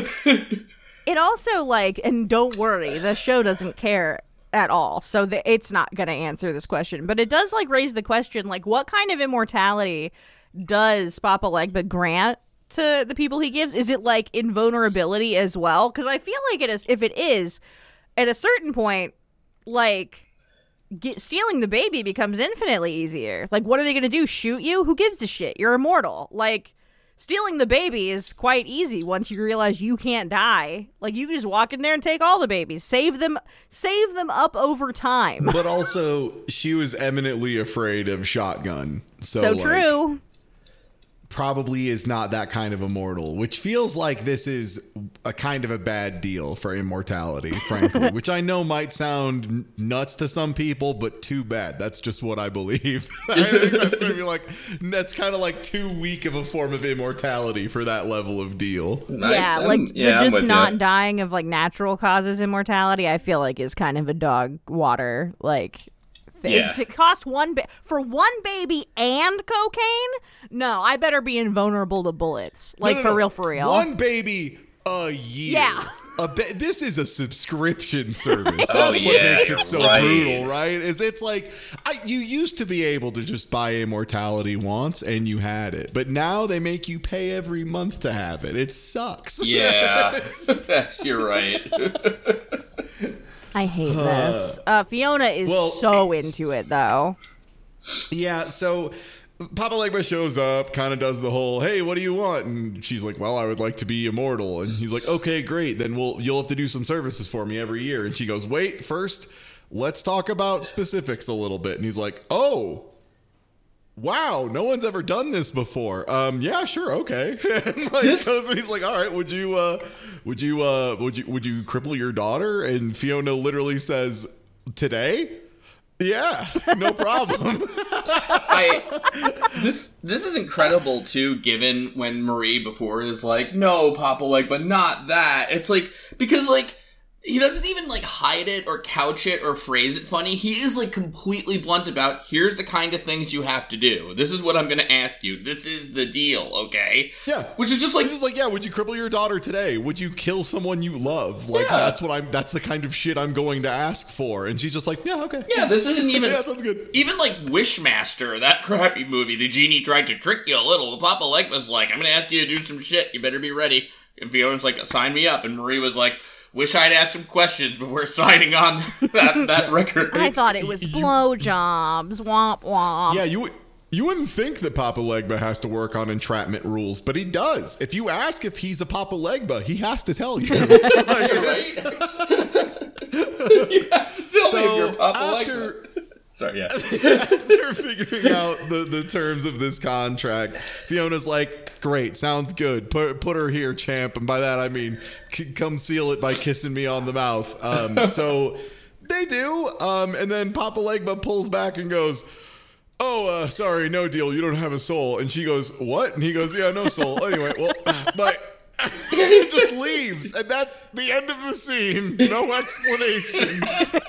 It also, like, and don't worry, the show doesn't care at all, so the, it's not going to answer this question. But it does, like, raise the question, like, what kind of immortality does Papa Legba grant to the people he gives? Is it, like, invulnerability as well? Because I feel like it is. If it is, at a certain point, like... Get, stealing the baby becomes infinitely easier. Like, what are they going to do? Shoot you? Who gives a shit? You're immortal. Like, stealing the baby is quite easy once you realize you can't die. Like, you can just walk in there and take all the babies. Save them, save them up over time. But also, she was eminently afraid of Shotgun. So, So like, true. probably is not that kind of immortal, which feels like this is a kind of a bad deal for immortality, frankly, which I know might sound n- nuts to some people, but too bad. That's just what I believe. I think that's maybe like, that's kind of like too weak of a form of immortality for that level of deal. Yeah, I- like I'm- the yeah, I'm just with not ya. dying of like natural causes immortality, I feel like is kind of a dog water like thing. Yeah. To cost one ba- for one baby and cocaine? No, I better be invulnerable to bullets. Like No, no, for no. real, for real. One baby a year. Yeah. A ba- this is a subscription service. That's Oh, what yeah, makes you're it so right. brutal, right? Is it's like I, you used to be able to just buy immortality once and you had it, but now they make you pay every month to have it. It sucks. Yeah, you're right. I hate this. Uh, Fiona is Well- so into it though. Yeah, so Papa Legba shows up, kind of does the whole, "Hey, what do you want?" And she's like, "Well, I would like to be immortal." And he's like, "Okay, great. Then we'll you'll have to do some services for me every year." And she goes, "Wait, first, let's talk about specifics a little bit." And he's like, "Oh, wow, no one's ever done this before. Um, yeah, sure, okay." And like, so he's like, "All right, would you, uh, would you, uh, would you, would you cripple your daughter?" And Fiona literally says, "Today? Yeah, no problem." I this this is incredible too, given when Marie before is like, "No, Papa, like, but not that." It's like because like he doesn't even like hide it or couch it or phrase it funny. He is like completely blunt about, "Here's the kind of things you have to do. This is what I'm going to ask you. This is the deal, okay?" Yeah, Which is just like He's just like, "Yeah, would you cripple your daughter today? Would you kill someone you love? Like, Yeah. that's what I'm. That's the kind of shit I'm going to ask for." And she's just like, "Yeah, okay. yeah, this isn't even yeah, sounds good." Even like Wishmaster, that crappy movie, the genie tried to trick you a little. Papa Legba's like, "I'm gonna ask you to do some shit. You better be ready." And Fiona's like, "Sign me up." And Marie was like, "Wish I'd asked some questions before signing on that that record." I thought it was blowjobs. Womp womp. Yeah, you would. You wouldn't think that Papa Legba has to work on entrapment rules, but he does. If you ask if he's a Papa Legba, he has to tell you. Like, it's- Yeah, tell me if you're so Papa after, Legba. Sorry, yeah. after figuring out the, the terms of this contract, Fiona's like, "Great, sounds good. Put put her here, champ." And by that I mean, c- come seal it by kissing me on the mouth. Um, so they do. Um, and then Papa Legba pulls back and goes, "Oh, uh, sorry, no deal. You don't have a soul." And she goes, "What?" And he goes, "Yeah, no soul." Anyway, well, but he just leaves, and that's the end of the scene. No explanation.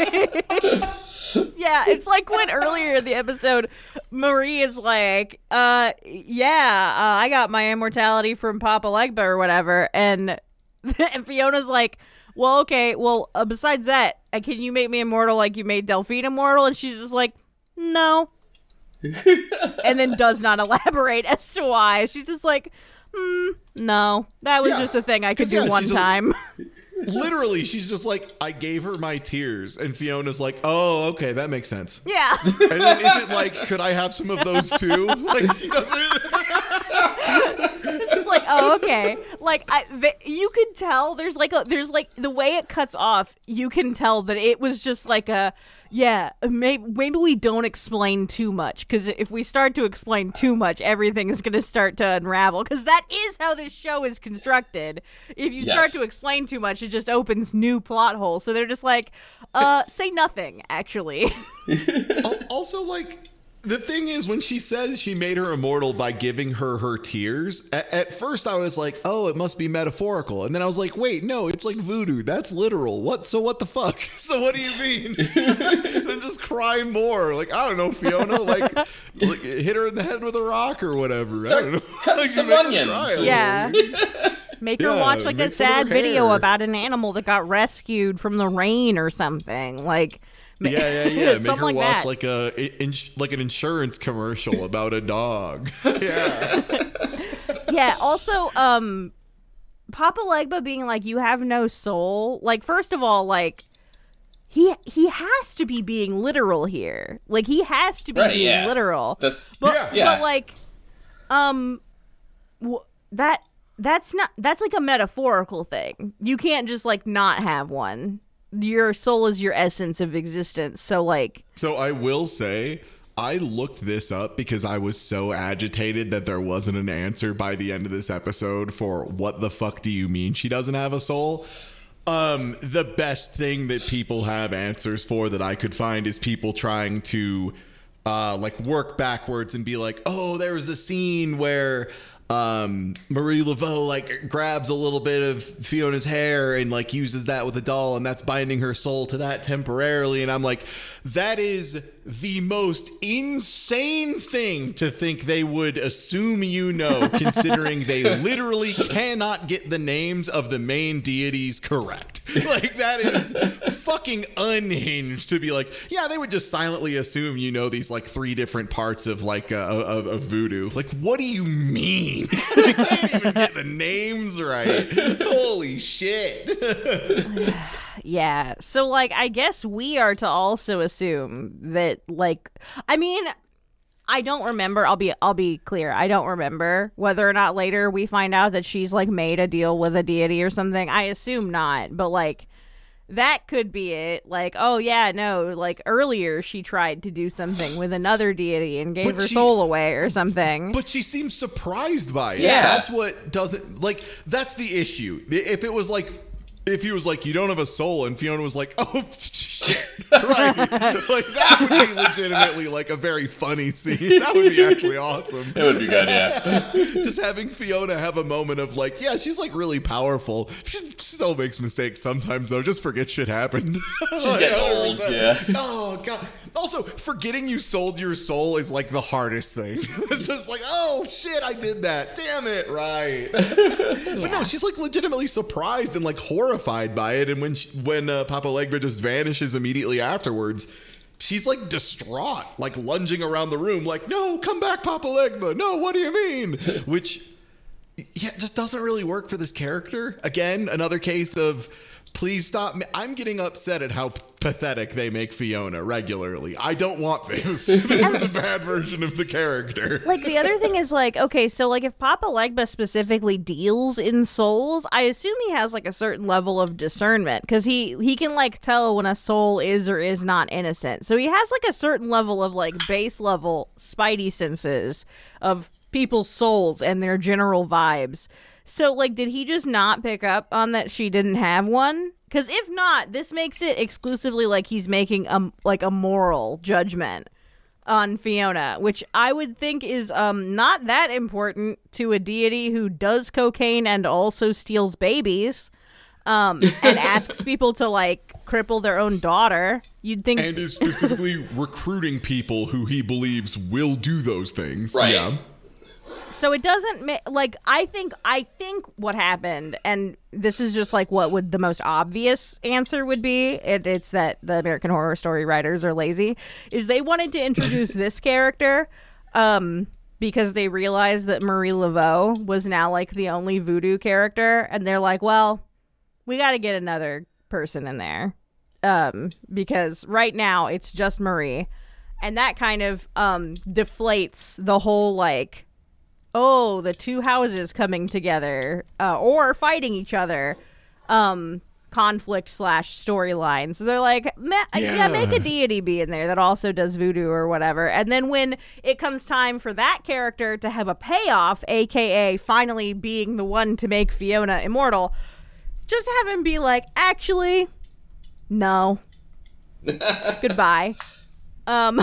Yeah, it's like when earlier in the episode, Marie is like, uh, yeah, uh, I got my immortality from Papa Legba or whatever. And, and Fiona's like, well, okay, well, uh, besides that, uh, can you make me immortal like you made Delphine immortal? And she's just like, no. And then does not elaborate as to why. She's just like, hmm, no. That was Yeah, just a thing I could 'cause, do yeah, one she's a- time. Literally, she's just like, "I gave her my tears," and Fiona's like, "Oh, okay, that makes sense." Yeah. And then is it like, could I have some of those too? Like, she doesn't. She's like, oh, okay. like I, the, you can tell there's like a there's like the way it cuts off. You can tell that it was just like a yeah. Maybe maybe we don't explain too much, because if we start to explain too much, everything is going to start to unravel. Because that is how this show is constructed. If you Yes. start to explain too much, it just opens new plot holes. So they're just like, uh, say nothing. Actually, Al- also, like, the thing is, when she says she made her immortal by giving her her tears, at, at first I was like, oh, it must be metaphorical. And then I was like, wait, no, it's like voodoo. That's literal. What? So what the fuck? So what do you mean? Then just cry more. Like, I don't know, Fiona, like, like hit her in the head with a rock or whatever. I don't know. Cut Like, some you make her onions. cry a yeah. little. Make her Yeah, watch like a make fun of sad her video hair. about an animal that got rescued from the rain or something. Like, ma- Yeah, yeah, yeah. Make something her like watch that. like a ins- like an insurance commercial about a dog. Yeah. Yeah, also, um, Papa Legba being like, you have no soul. Like, first of all, like, he he has to be being literal here. Like, he has to be Right, being yeah. literal. That's But, Yeah. yeah. but like, um, w- that that's not that's like a metaphorical thing. You can't just like not have one. Your soul is your essence of existence. So like, So I will say, I looked this up because I was so agitated that there wasn't an answer by the end of this episode for what the fuck do you mean she doesn't have a soul? Um, the best thing that people have answers for that I could find is people trying to uh, like work backwards and be like, oh, there was a scene where um Marie Laveau like grabs a little bit of Fiona's hair and like uses that with a doll, and that's binding her soul to that temporarily. And I'm like, that is the most insane thing to think they would assume you know, considering they literally cannot get the names of the main deities correct. Like, that is fucking unhinged to be like, yeah, they would just silently assume you know these like three different parts of like uh, of, of voodoo. Like, what do you mean? They can't even get the names right. Holy shit. yeah. So like, I guess we are to also assume that like, I mean, I don't remember. I'll be I'll be clear. I don't remember whether or not later we find out that she's like made a deal with a deity or something. I assume not, but like that could be it. Like, oh yeah, no, like earlier she tried to do something with another deity and gave But her she- soul away or something. But she seems surprised by it. Yeah. That's what doesn't, like, that's the issue. If it was like, if he was like, you don't have a soul, and Fiona was like, oh, shit. Right. Like, that would be legitimately like a very funny scene. That would be actually awesome. It would be good, yeah. Just having Fiona have a moment of like, yeah, she's like really powerful. She still makes mistakes sometimes, though. Just forget shit happened. She's getting old, yeah. Oh, God. Also, forgetting you sold your soul is like the hardest thing. It's just like, oh, shit, I did that. Damn it, right. But no, she's like legitimately surprised and like horrified by it. And when she, when uh, Papa Legba just vanishes immediately afterwards, she's like distraught, like lunging around the room like, no, come back, Papa Legba. No, what do you mean? Which, yeah, just doesn't really work for this character. Again, another case of, please stop. Me. I'm getting upset at how pathetic they make Fiona regularly. I don't want this. This is a bad version of the character. Like, the other thing is, like, okay, so, like, if Papa Legba specifically deals in souls, I assume he has, like, a certain level of discernment, because he, he can, like, tell when a soul is or is not innocent. So he has, like, a certain level of, like, base level spidey senses of people's souls and their general vibes. So, like, did he just not pick up on that she didn't have one? Because if not, this makes it exclusively like he's making a, like, a moral judgment on Fiona, which I would think is um not that important to a deity who does cocaine and also steals babies, um, and asks people to, like, cripple their own daughter. You'd think... And is specifically recruiting people who he believes will do those things. Right. Yeah. So it doesn't ma- like I think I think what happened, and this is just like what would the most obvious answer would be, it, it's that the American Horror Story writers are lazy, is they wanted to introduce this character um because they realized that Marie Laveau was now like the only voodoo character, and they're like, well, we got to get another person in there um because right now it's just Marie, and that kind of um deflates the whole like oh, the two houses coming together uh, or fighting each other. Um, conflict slash storyline. So they're like, yeah. yeah, make a deity be in there that also does voodoo or whatever. And then when it comes time for that character to have a payoff, aka finally being the one to make Fiona immortal, just have him be like, actually, no. Goodbye. Um,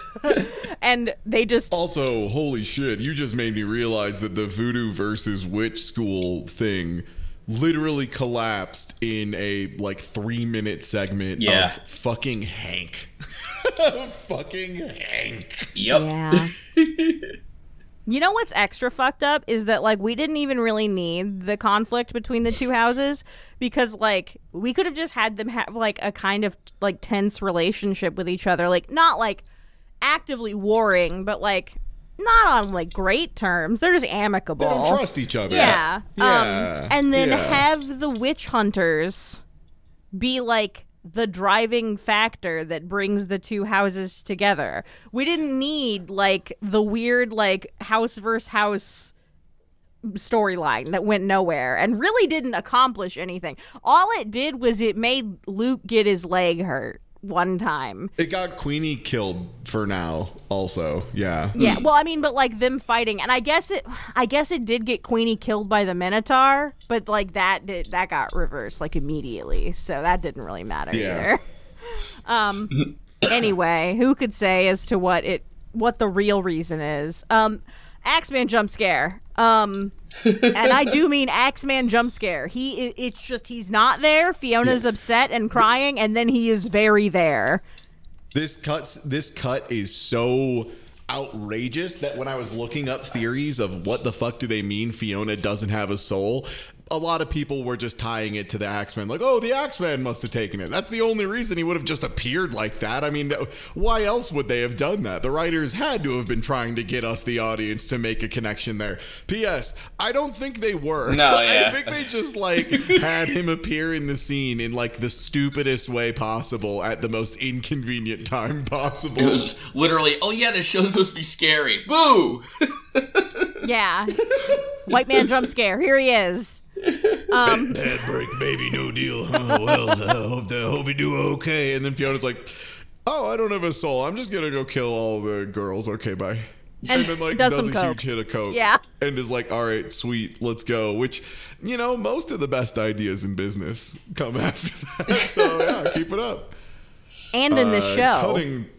and they just also, holy shit, you just made me realize that the voodoo versus witch school thing literally collapsed in a like three minute segment yeah. of fucking Hank. Fucking Hank. Yep. Yeah. You know what's extra fucked up is that like we didn't even really need the conflict between the two houses because like we could have just had them have like a kind of like tense relationship with each other, like not like actively warring, but like not on like great terms. They're just amicable. They don't trust each other. Yeah. Yeah. Um, and then yeah. have the witch hunters be like the driving factor that brings the two houses together. We didn't need like the weird like house versus house storyline that went nowhere and really didn't accomplish anything. All it did was it made Luke get his leg hurt one time. It got Queenie killed for now also. Yeah. Yeah, well, I mean, but like them fighting, and I guess it I guess it did get Queenie killed by the Minotaur, but like that did that got reversed like immediately. So that didn't really matter Yeah. either. Um anyway, who could say as to what it what the real reason is? Um Axeman jump scare. Um and I do mean Axeman jump scare. He it's just he's not there. Fiona's yeah. upset and crying, and then he is very there. This cuts this cut is so outrageous that when I was looking up theories of what the fuck do they mean Fiona doesn't have a soul, a lot of people were just tying it to the Axeman, like, oh, the Axeman must have taken it. That's the only reason he would have just appeared like that. I mean, why else would they have done that? The writers had to have been trying to get us, the audience, to make a connection there. P S. I don't think they were. No, yeah. I think they just, like, had him appear in the scene in, like, the stupidest way possible at the most inconvenient time possible. It was literally, oh, yeah, this show's supposed to be scary. Boo! Yeah. White man jump scare. Here he is. Um, bad, bad break, baby, no deal. Oh, well, I hope, I hope you do okay. And then Fiona's like, oh, I don't have a soul. I'm just going to go kill all the girls. Okay, bye. And, and then, like, does, does some a coke. huge hit of coke. Yeah. And is like, all right, sweet, let's go. Which, you know, most of the best ideas in business come after that. So, yeah, keep it up. And in uh, this show. Cutting.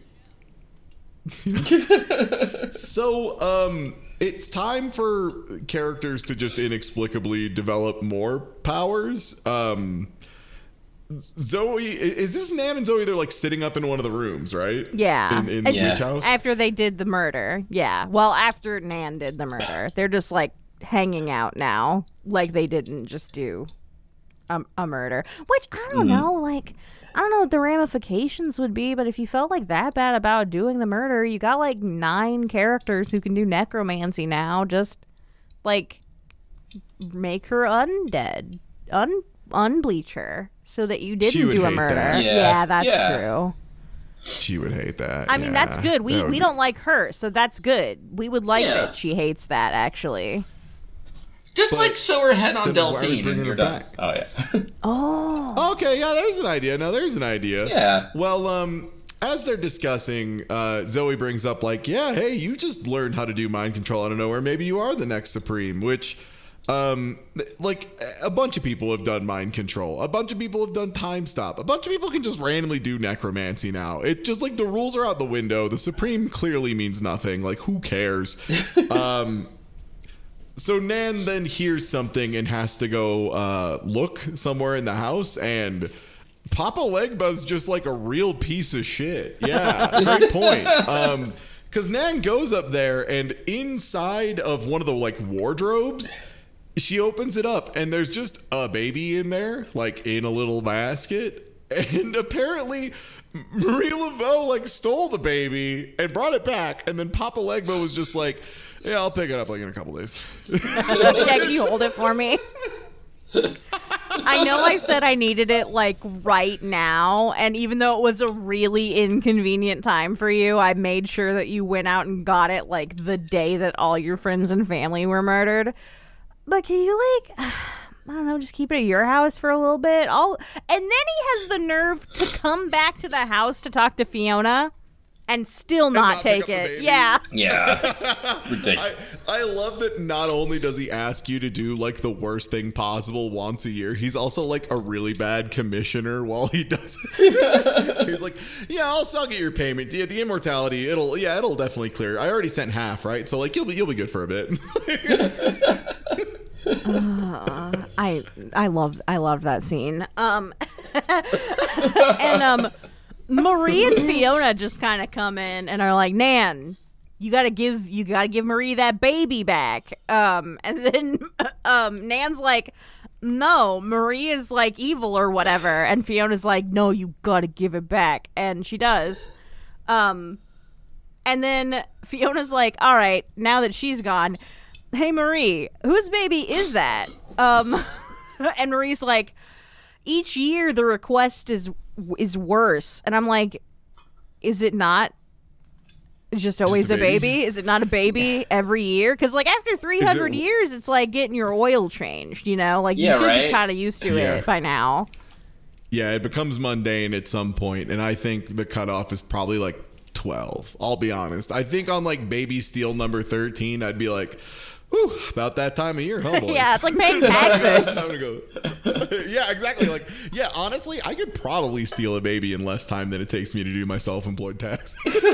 So, um... it's time for characters to just inexplicably develop more powers. Um, Zoe, is this Nan and Zoe? They're like sitting up in one of the rooms, right? Yeah. In, in the Yeah. witch house? After they did the murder. Yeah. Well, after Nan did the murder. They're just like hanging out now. Like they didn't just do a, a murder. Which, I don't mm. know, like... I don't know what the ramifications would be, but if you felt like that bad about doing the murder, you got like nine characters who can do necromancy now. Just like make her undead, un unbleach her, so that you didn't do a murder. That. Yeah. yeah, that's yeah. true. She would hate that. I mean, yeah. that's good. We we be... don't like her, so that's good. We would like Yeah. that she hates that, actually. Just But like sew her head on then why are we Delphine bringing and you're her done. back? Oh, yeah. Oh. Okay, yeah, there's an idea. Now there's an idea. Yeah. Well, um, as they're discussing, uh, Zoe brings up like, yeah, hey, you just learned how to do mind control out of nowhere. Maybe you are the next Supreme, which, um, like a bunch of people have done mind control. A bunch of people have done time stop. A bunch of people can just randomly do necromancy now. It just like the rules are out the window. The Supreme clearly means nothing. Like, who cares? um, So Nan then hears something and has to go uh, look somewhere in the house, and Papa Legba's just like a real piece of shit. Yeah, great point. Um, because Nan goes up there, and inside of one of the like wardrobes, she opens it up, and there's just a baby in there, like in a little basket, and apparently Marie Laveau like stole the baby and brought it back, and then Papa Legba was just like, yeah, I'll pick it up like in a couple days. Yeah, can you hold it for me? I I know I said I needed it like right now, and even though it was a really inconvenient time for you, I made sure that you went out and got it like the day that all your friends and family were murdered. But can you like, I don't know, just keep it at your house for a little bit? I'll, and then he has the nerve to come back to the house to talk to Fiona. And still not, not take it. Yeah. Yeah. Ridiculous. I, I love that not only does he ask you to do like the worst thing possible once a year, he's also like a really bad commissioner while he does it. He's like, yeah, I'll, I'll get your payment. The, the immortality, it'll, yeah, it'll definitely clear. I already sent half, right? So like, you'll be, you'll be good for a bit. uh, I, I love, I love that scene. Um, and um. Marie and Fiona just kind of come in and are like, Nan, you gotta give you gotta give Marie that baby back. Um, and then um, Nan's like, no, Marie is like evil or whatever. And Fiona's like, no, you gotta give it back. And she does. Um, and then Fiona's like, all right, now that she's gone, hey, Marie, whose baby is that? Um, and Marie's like, each year the request is is worse. And I'm like, is it not just always just a, baby? a baby? Is it not a baby every year? Because like after three hundred it... years, it's like getting your oil changed, you know? Like yeah, you should right? be kind of used to yeah. it by now. Yeah, it becomes mundane at some point, and I think the cutoff is probably like twelve. I'll be honest. I think on like baby steal number thirteen, I'd be like, whew, about that time of year, huh, boys? Yeah, it's like paying taxes. Time to go. Yeah, exactly. Like, yeah, honestly, I could probably steal a baby in less time than it takes me to do my self-employed tax.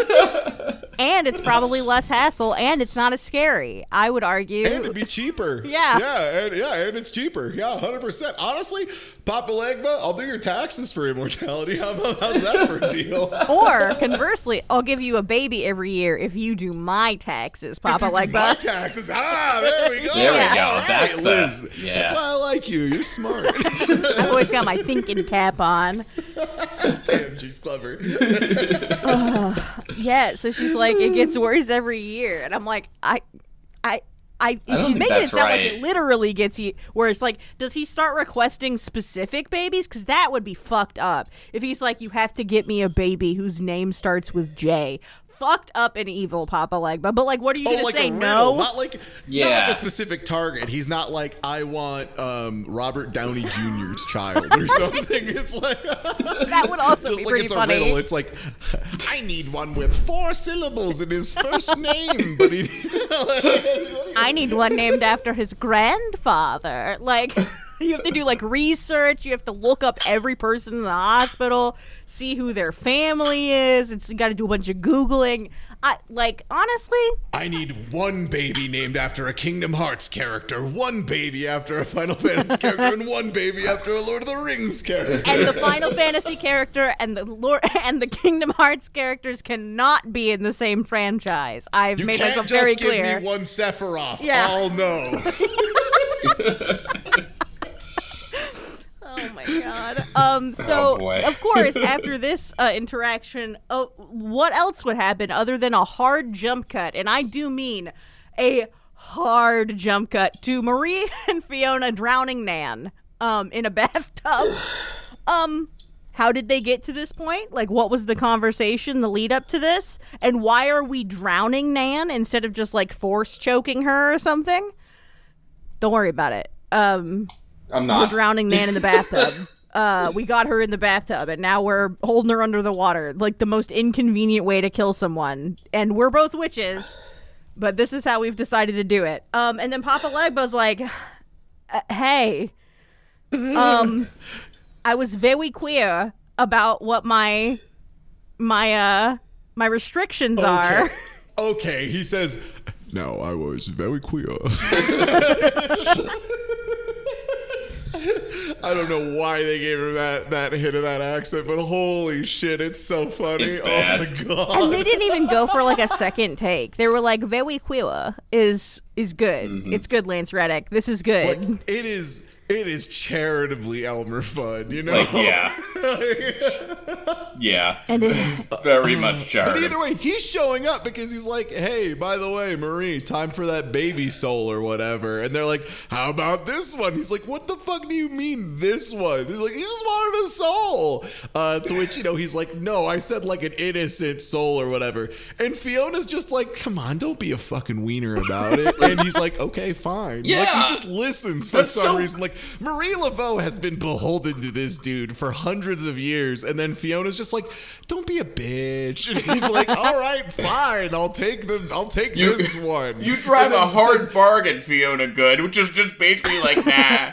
And it's probably less hassle, and it's not as scary, I would argue. And it'd be cheaper. Yeah. Yeah, and, yeah, and it's cheaper. Yeah, one hundred percent. Honestly, Papa Legba, I'll do your taxes for immortality. How about, how's that for a deal? Or, conversely, I'll give you a baby every year if you do my taxes, Papa Legba. My taxes. Ah, there we go. There we yeah. go. Right, That's Liz. The, yeah. That's why I like you. You're smart. I've always got my thinking cap on. Damn, she's clever. uh, yeah, so she's like, it gets worse every year. And I'm like, I, I, I, I she's making it sound right. like it literally gets you. Where it's like, does he start requesting specific babies? Because that would be fucked up. If he's like, you have to get me a baby whose name starts with J. Fucked up and evil, Papa Legba. But like, what are you oh, gonna like say? A no, not like yeah, not like a specific target. He's not like I want um, Robert Downey Junior's child or something. It's like that would also just be like pretty it's funny. A riddle. It's like I need one with four syllables in his first name, but he. I need one named after his grandfather. Like. You have to do like research. You have to look up every person in the hospital, see who their family is. It's you got to do a bunch of Googling. I like honestly. I need one baby named after a Kingdom Hearts character, one baby after a Final Fantasy character, and one baby after a Lord of the Rings character. And the Final Fantasy character and the Lord and the Kingdom Hearts characters cannot be in the same franchise. I've you made can't myself just very give clear. Me one Sephiroth. Yeah. I'll know. Oh my god. Um. So oh of course, after this uh, interaction, uh, what else would happen other than a hard jump cut? And I do mean a hard jump cut to Marie and Fiona drowning Nan um in a bathtub. Um. How did they get to this point? Like, what was the conversation, the lead up to this? And why are we drowning Nan instead of just like force choking her or something? Don't worry about it. Um. I'm not. We're drowning Nan in the bathtub. uh, we got her in the bathtub, and now we're holding her under the water. Like, the most inconvenient way to kill someone. And we're both witches, but this is how we've decided to do it. Um, and then Papa Legba's like, uh, hey, um, I was very clear about what my, my, uh, my restrictions okay. are. Okay, he says, no, I was very queer. I don't know why they gave her that, that hit of that accent, but holy shit, it's so funny. It's oh my god. And they didn't even go for like a second take. They were like, very queer is is good. Mm-hmm. It's good, Lance Reddick. This is good. Like, it is it is charitably Elmer Fudd, you know? Like, yeah. Yeah. And it, Very much But charity. either way, he's showing up because he's like, hey, by the way, Marie, time for that baby soul or whatever. And they're like, how about this one? He's like, what the fuck do you mean this one? He's like, you just wanted a soul. Uh, to which, you know, he's like, no, I said like an innocent soul or whatever. And Fiona's just like, come on, don't be a fucking wiener about it. And he's like, okay, fine. Yeah. Like, he just listens for That's some so- reason. Like, Marie Laveau has been beholden to this dude for hundreds of years. And then Fiona's just like, don't be a bitch. And he's like, all right, fine. I'll take the, I'll take You- this one. You drive And a then hard says- bargain, Fiona Good, which is just basically like, nah.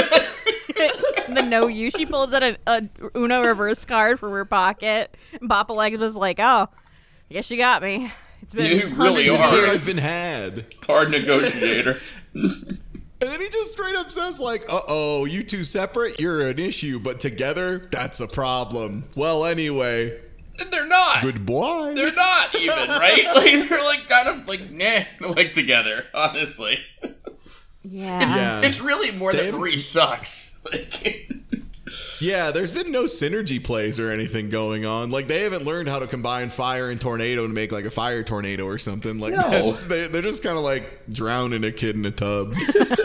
the no you. She pulls out a, a Uno reverse card from her pocket. And Papa Leg was like, "Oh, I guess you got me. It's been You really hundreds of are. years." I've been had. Hard negotiator. And then he just straight up says like, uh-oh, you two separate? You're an issue, but together, that's a problem. Well, anyway, They're not. goodbye. They're not even, right? Like, they're like kind of like, nah, like together, honestly. Yeah. Yeah. It's really more They that haven't- Marie sucks. Like, Yeah, there's been no synergy plays or anything going on. Like, they haven't learned how to combine fire and tornado to make, like, a fire tornado or something. Like, No. that's, they, they're just kind of, like, drowning a kid in a tub.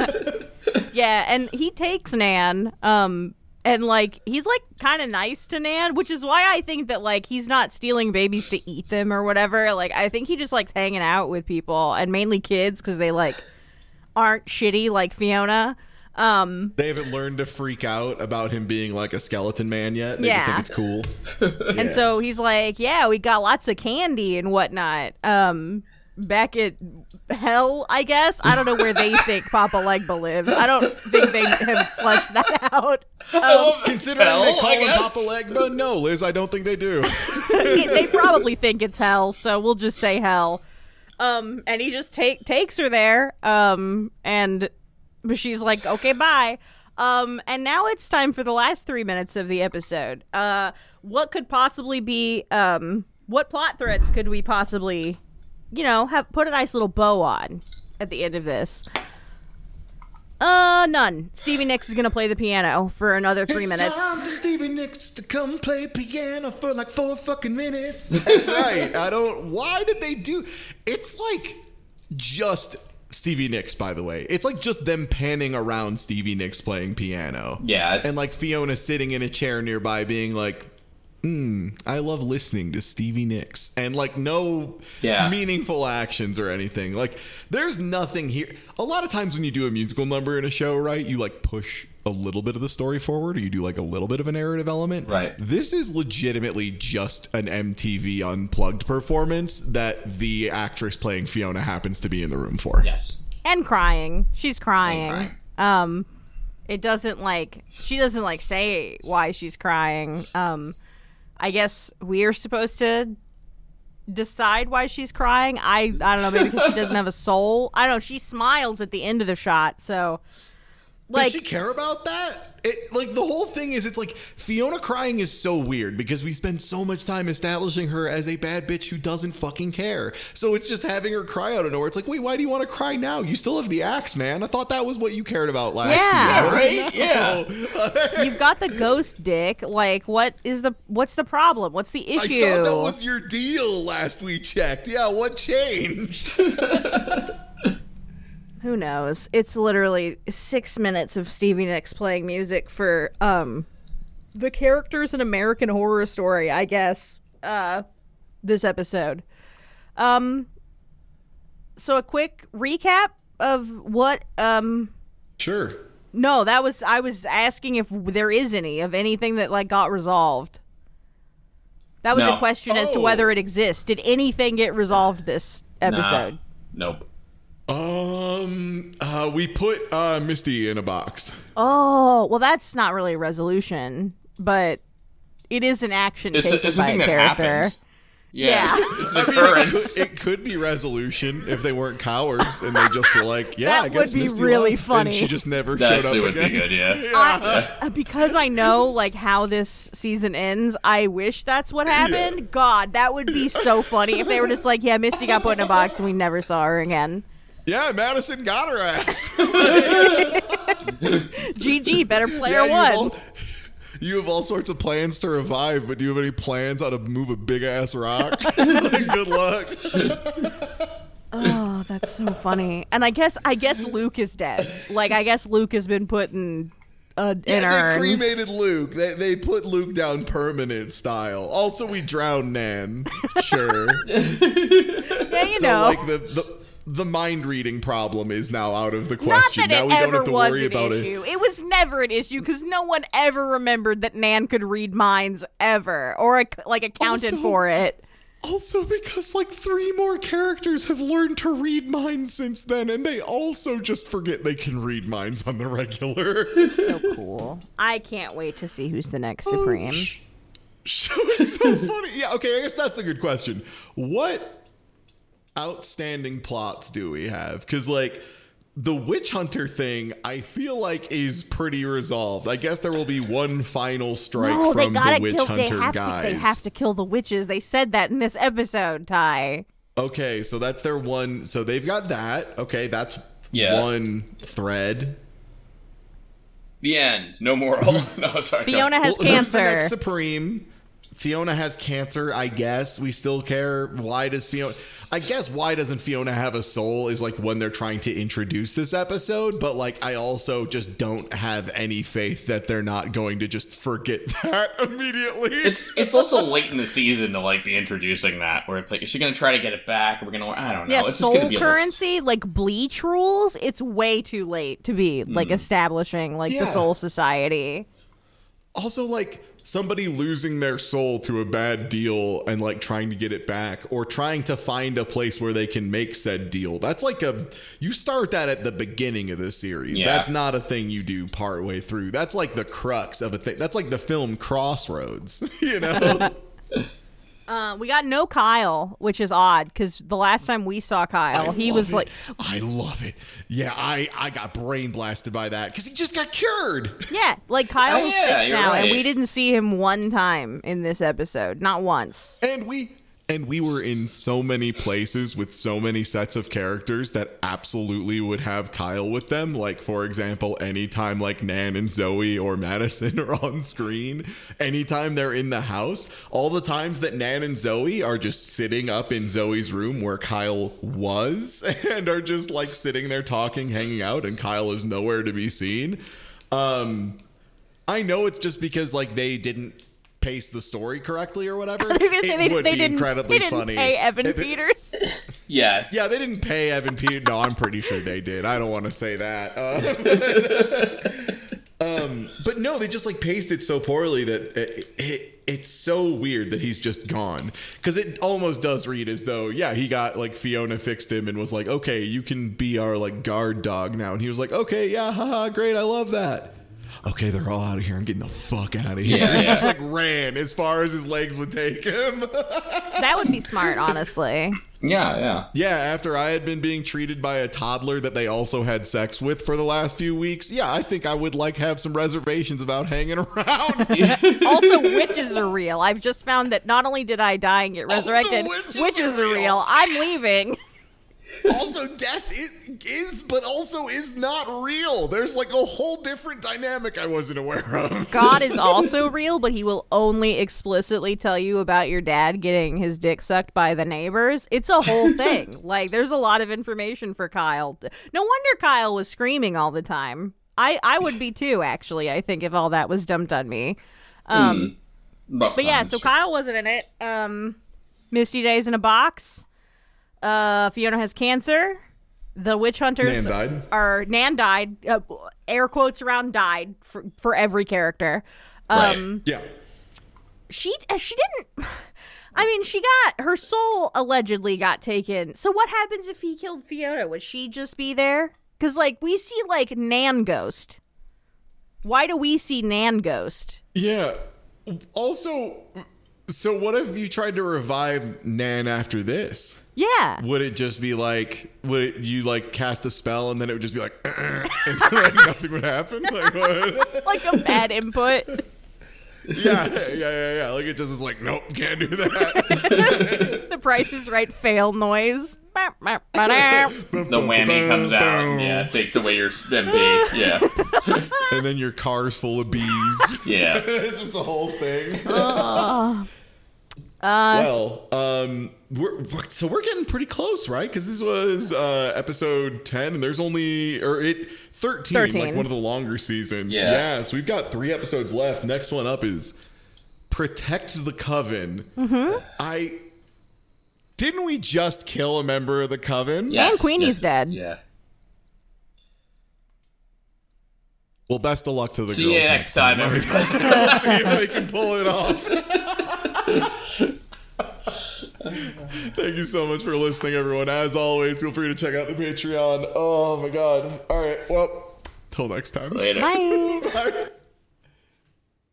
Yeah, and he takes Nan, um, and like he's like kind of nice to Nan, which is why I think that like he's not stealing babies to eat them or whatever. Like I think he just likes hanging out with people and mainly kids because they like aren't shitty like Fiona. Um, They haven't learned to freak out about him being, like, a skeleton man yet. They just Yeah. think it's cool. And Yeah. so he's like, yeah, we got lots of candy and whatnot. Um, back at hell, I guess. I don't know where they think Papa Legba lives. I don't think they have fleshed that out. Um, Considering Hell, they call I him guess. Papa Legba, no, Liz, I don't think they do. they probably think it's hell, so we'll just say hell. Um, and he just take takes her there. Um, and she's like, okay, bye. Um, and now it's time for the last three minutes of the episode. Uh, what could possibly be, um, what plot threads could we possibly, you know, have put a nice little bow on at the end of this? Uh, none. Stevie Nicks is gonna play the piano for another three It's minutes. time for Stevie Nicks to come play piano for like four fucking minutes. That's right. I don't. Why did they do? It's like just Stevie Nicks, by the way. It's like just them panning around Stevie Nicks playing piano. Yeah, it's- and like Fiona sitting in a chair nearby, being like, Hmm, I love listening to Stevie Nicks, and like no Yeah. meaningful actions or anything. Like there's nothing here. A lot of times when you do a musical number in a show, right, you like push a little bit of the story forward, or you do like a little bit of a narrative element. Right. This is legitimately just an M T V Unplugged performance that the actress playing Fiona happens to be in the room for. Yes. And crying. She's crying. crying. Um, it doesn't like she doesn't like say why she's crying. Um, I guess we're supposed to decide why she's crying. I I don't know, maybe because she doesn't have a soul. I don't know. She smiles at the end of the shot, so like Does she care about that? It, like the whole thing is, it's like Fiona crying is so weird because we spend so much time establishing her as a bad bitch who doesn't fucking care. So it's just having her cry out of nowhere. It's like, wait, why do you want to cry now? You still have the axe, man. I thought that was what you cared about last Yeah, year. What is it right? now? you've got the ghost dick. Like, what is the what's the problem? What's the I issue? thought that was your deal last we checked. Yeah, what changed? Who knows? It's literally six minutes of Stevie Nicks playing music for um the characters in American Horror Story, I guess. Uh, this episode. Um. So a quick recap of what. Um. Sure. No, that was I was asking if there is any of anything that like got resolved. That was No. a question as to Oh. whether it exists. Did anything get resolved this episode? Nah. Nope. Um, uh, we put uh, Misty in a box. Oh, well, that's not really a resolution, but it is an action It's a, taken it's a by thing a that character. happened. Yeah. Yeah. It's an It occurrence. could, it could be resolution if they weren't cowards and they just were like, yeah, That I guess would be Misty really left, funny. and she just never That showed up actually would again. be good, yeah. I, uh, because I know like how this season ends, I wish that's what happened. God, that would be so funny if they were just like, yeah, Misty got put in a box and we never saw her again. Yeah, Madison got her ass. G G, better player Yeah, you have one. all- You have all sorts of plans to revive, but do you have any plans how to move a big ass rock? Like, good luck. Oh, that's so funny. And I guess I guess Luke is dead. Like I guess Luke has been put in uh, in Yeah, urn. they cremated Luke. They they put Luke down permanent style. Also, we drowned Nan. Sure. Yeah, you so know. like the, the the mind reading problem is now out of the Not question. that Now it we don't ever have to was worry an about issue. it. It was never an issue because no one ever remembered that Nan could read minds ever, or like accounted Also- for it. Also, because like three more characters have learned to read minds since then, and they also just forget they can read minds on the regular. So cool. I can't wait to see who's the next Oh, Supreme. sh- show is so funny. Yeah, okay, I guess that's a good question. What outstanding plots do we have? Because, like, the witch hunter thing, I feel like is pretty resolved. I guess there will be one final strike No, they from gotta the witch kill. hunter They have guys. to. They have to kill the witches. They said that in this episode, Ty. Okay, so that's their one. So they've got that. Okay, that's Yeah. one thread. The end. No moral. No, sorry. go. Fiona has Well, who's the cancer. next Supreme? Fiona has cancer, I guess. We still care. Why does Fiona... I guess why doesn't Fiona have a soul is like when they're trying to introduce this episode, but like I also just don't have any faith that they're not going to just forget that immediately. It's it's also late in the season to like be introducing that, where it's like, is she gonna try to get it back? Or we're gonna, I don't know. Yeah, it's just soul gonna be a little- currency, like bleach rules, it's way too late to be like establishing like Yeah. the soul society. Also, like somebody losing their soul to a bad deal and like trying to get it back or trying to find a place where they can make said deal. That's like a, you start that at the beginning of the series. Yeah. That's not a thing you do partway through. That's like the crux of a thing. That's like the film Crossroads, you know? Uh, we got no Kyle, which is odd because the last time we saw Kyle, I he love was it. like, I love it. Yeah, I, I got brain blasted by that because he just got cured. yeah, like Kyle Oh, is yeah, fixed you're now, and right. we didn't see him one time in this episode, not once. And we and we were in so many places with so many sets of characters that absolutely would have Kyle with them. Like, for example, anytime like Nan and Zoe or Madison are on screen, anytime they're in the house, all the times that Nan and Zoe are just sitting up in Zoe's room where Kyle was and are just like sitting there talking, hanging out, and Kyle is nowhere to be seen. Um, I know it's just because like they didn't pace the story correctly or whatever. I was gonna say It they, would they be didn't, incredibly they didn't funny. pay Evan If it- Peters. Yes. Yeah, they didn't pay Evan Peters. No, I'm pretty sure they did. I don't want to say that. Uh, um, but no, they just like paced it so poorly that it, it, it's so weird that he's just gone. Because it almost does read as though, yeah, he got like Fiona fixed him and was like, okay, you can be our like guard dog now. And he was like, okay, yeah, haha, great, I love that. Okay, they're all out of here. I'm getting the fuck out of here. Yeah, he yeah. just like ran as far as his legs would take him. That would be smart, honestly. Yeah, yeah. Yeah, after I had been being treated by a toddler that they also had sex with for the last few weeks, yeah, I think I would like have some reservations about hanging around. Also, witches are real. I've just found that not only did I die and get resurrected, witches witches are are real. real. I'm leaving. Also, death is, is, but also is not real. There's like a whole different dynamic I wasn't aware of. God is also real, but he will only explicitly tell you about your dad getting his dick sucked by the neighbors. It's a whole thing. Like, there's a lot of information for Kyle. No wonder Kyle was screaming all the time. I, I would be too, actually, I think, if all that was dumped on me. Um, But, But yeah, so Kyle wasn't in it. Um, Misty Days in a Box. Uh, Fiona has cancer. The witch hunters Nan died. are Nan died. Uh, air quotes around died for for every character. Right. Um, Yeah. she uh, she didn't. I mean, she got her soul allegedly got taken. So what happens if he killed Fiona? Would she just be there? Because like we see like Nan Ghost. Why do we see Nan Ghost? Yeah. Also, so what if you tried to revive Nan after this? Yeah. Would it just be like, would it, you like cast a spell and then it would just be like, and then, like nothing would happen? Like, what? Like a bad input. Yeah, yeah, yeah, yeah. Like it just is like, nope, can't do that. The Price is Right fail noise. The whammy comes out. Yeah, it takes away your M P. Yeah. And then your car's full of bees. Yeah. It's just a whole thing. Uh, well, um, we're, we're so we're getting pretty close, right? Because this was uh, episode ten, and there's only or it thirteen, thirteen, like one of the longer seasons. Yeah. yeah. So we've got three episodes left. Next one up is Protect the Coven. Mm-hmm. I didn't we just kill a member of the Coven? Yes, and Queenie's yes, dead. Yeah. Well, best of luck to the See girls you next time, everybody. We'll see if they can pull it off. Thank you so much for listening, everyone. As always, feel free to check out the Patreon. Oh my god. All right. Well, till next time. Later. Bye. Bye.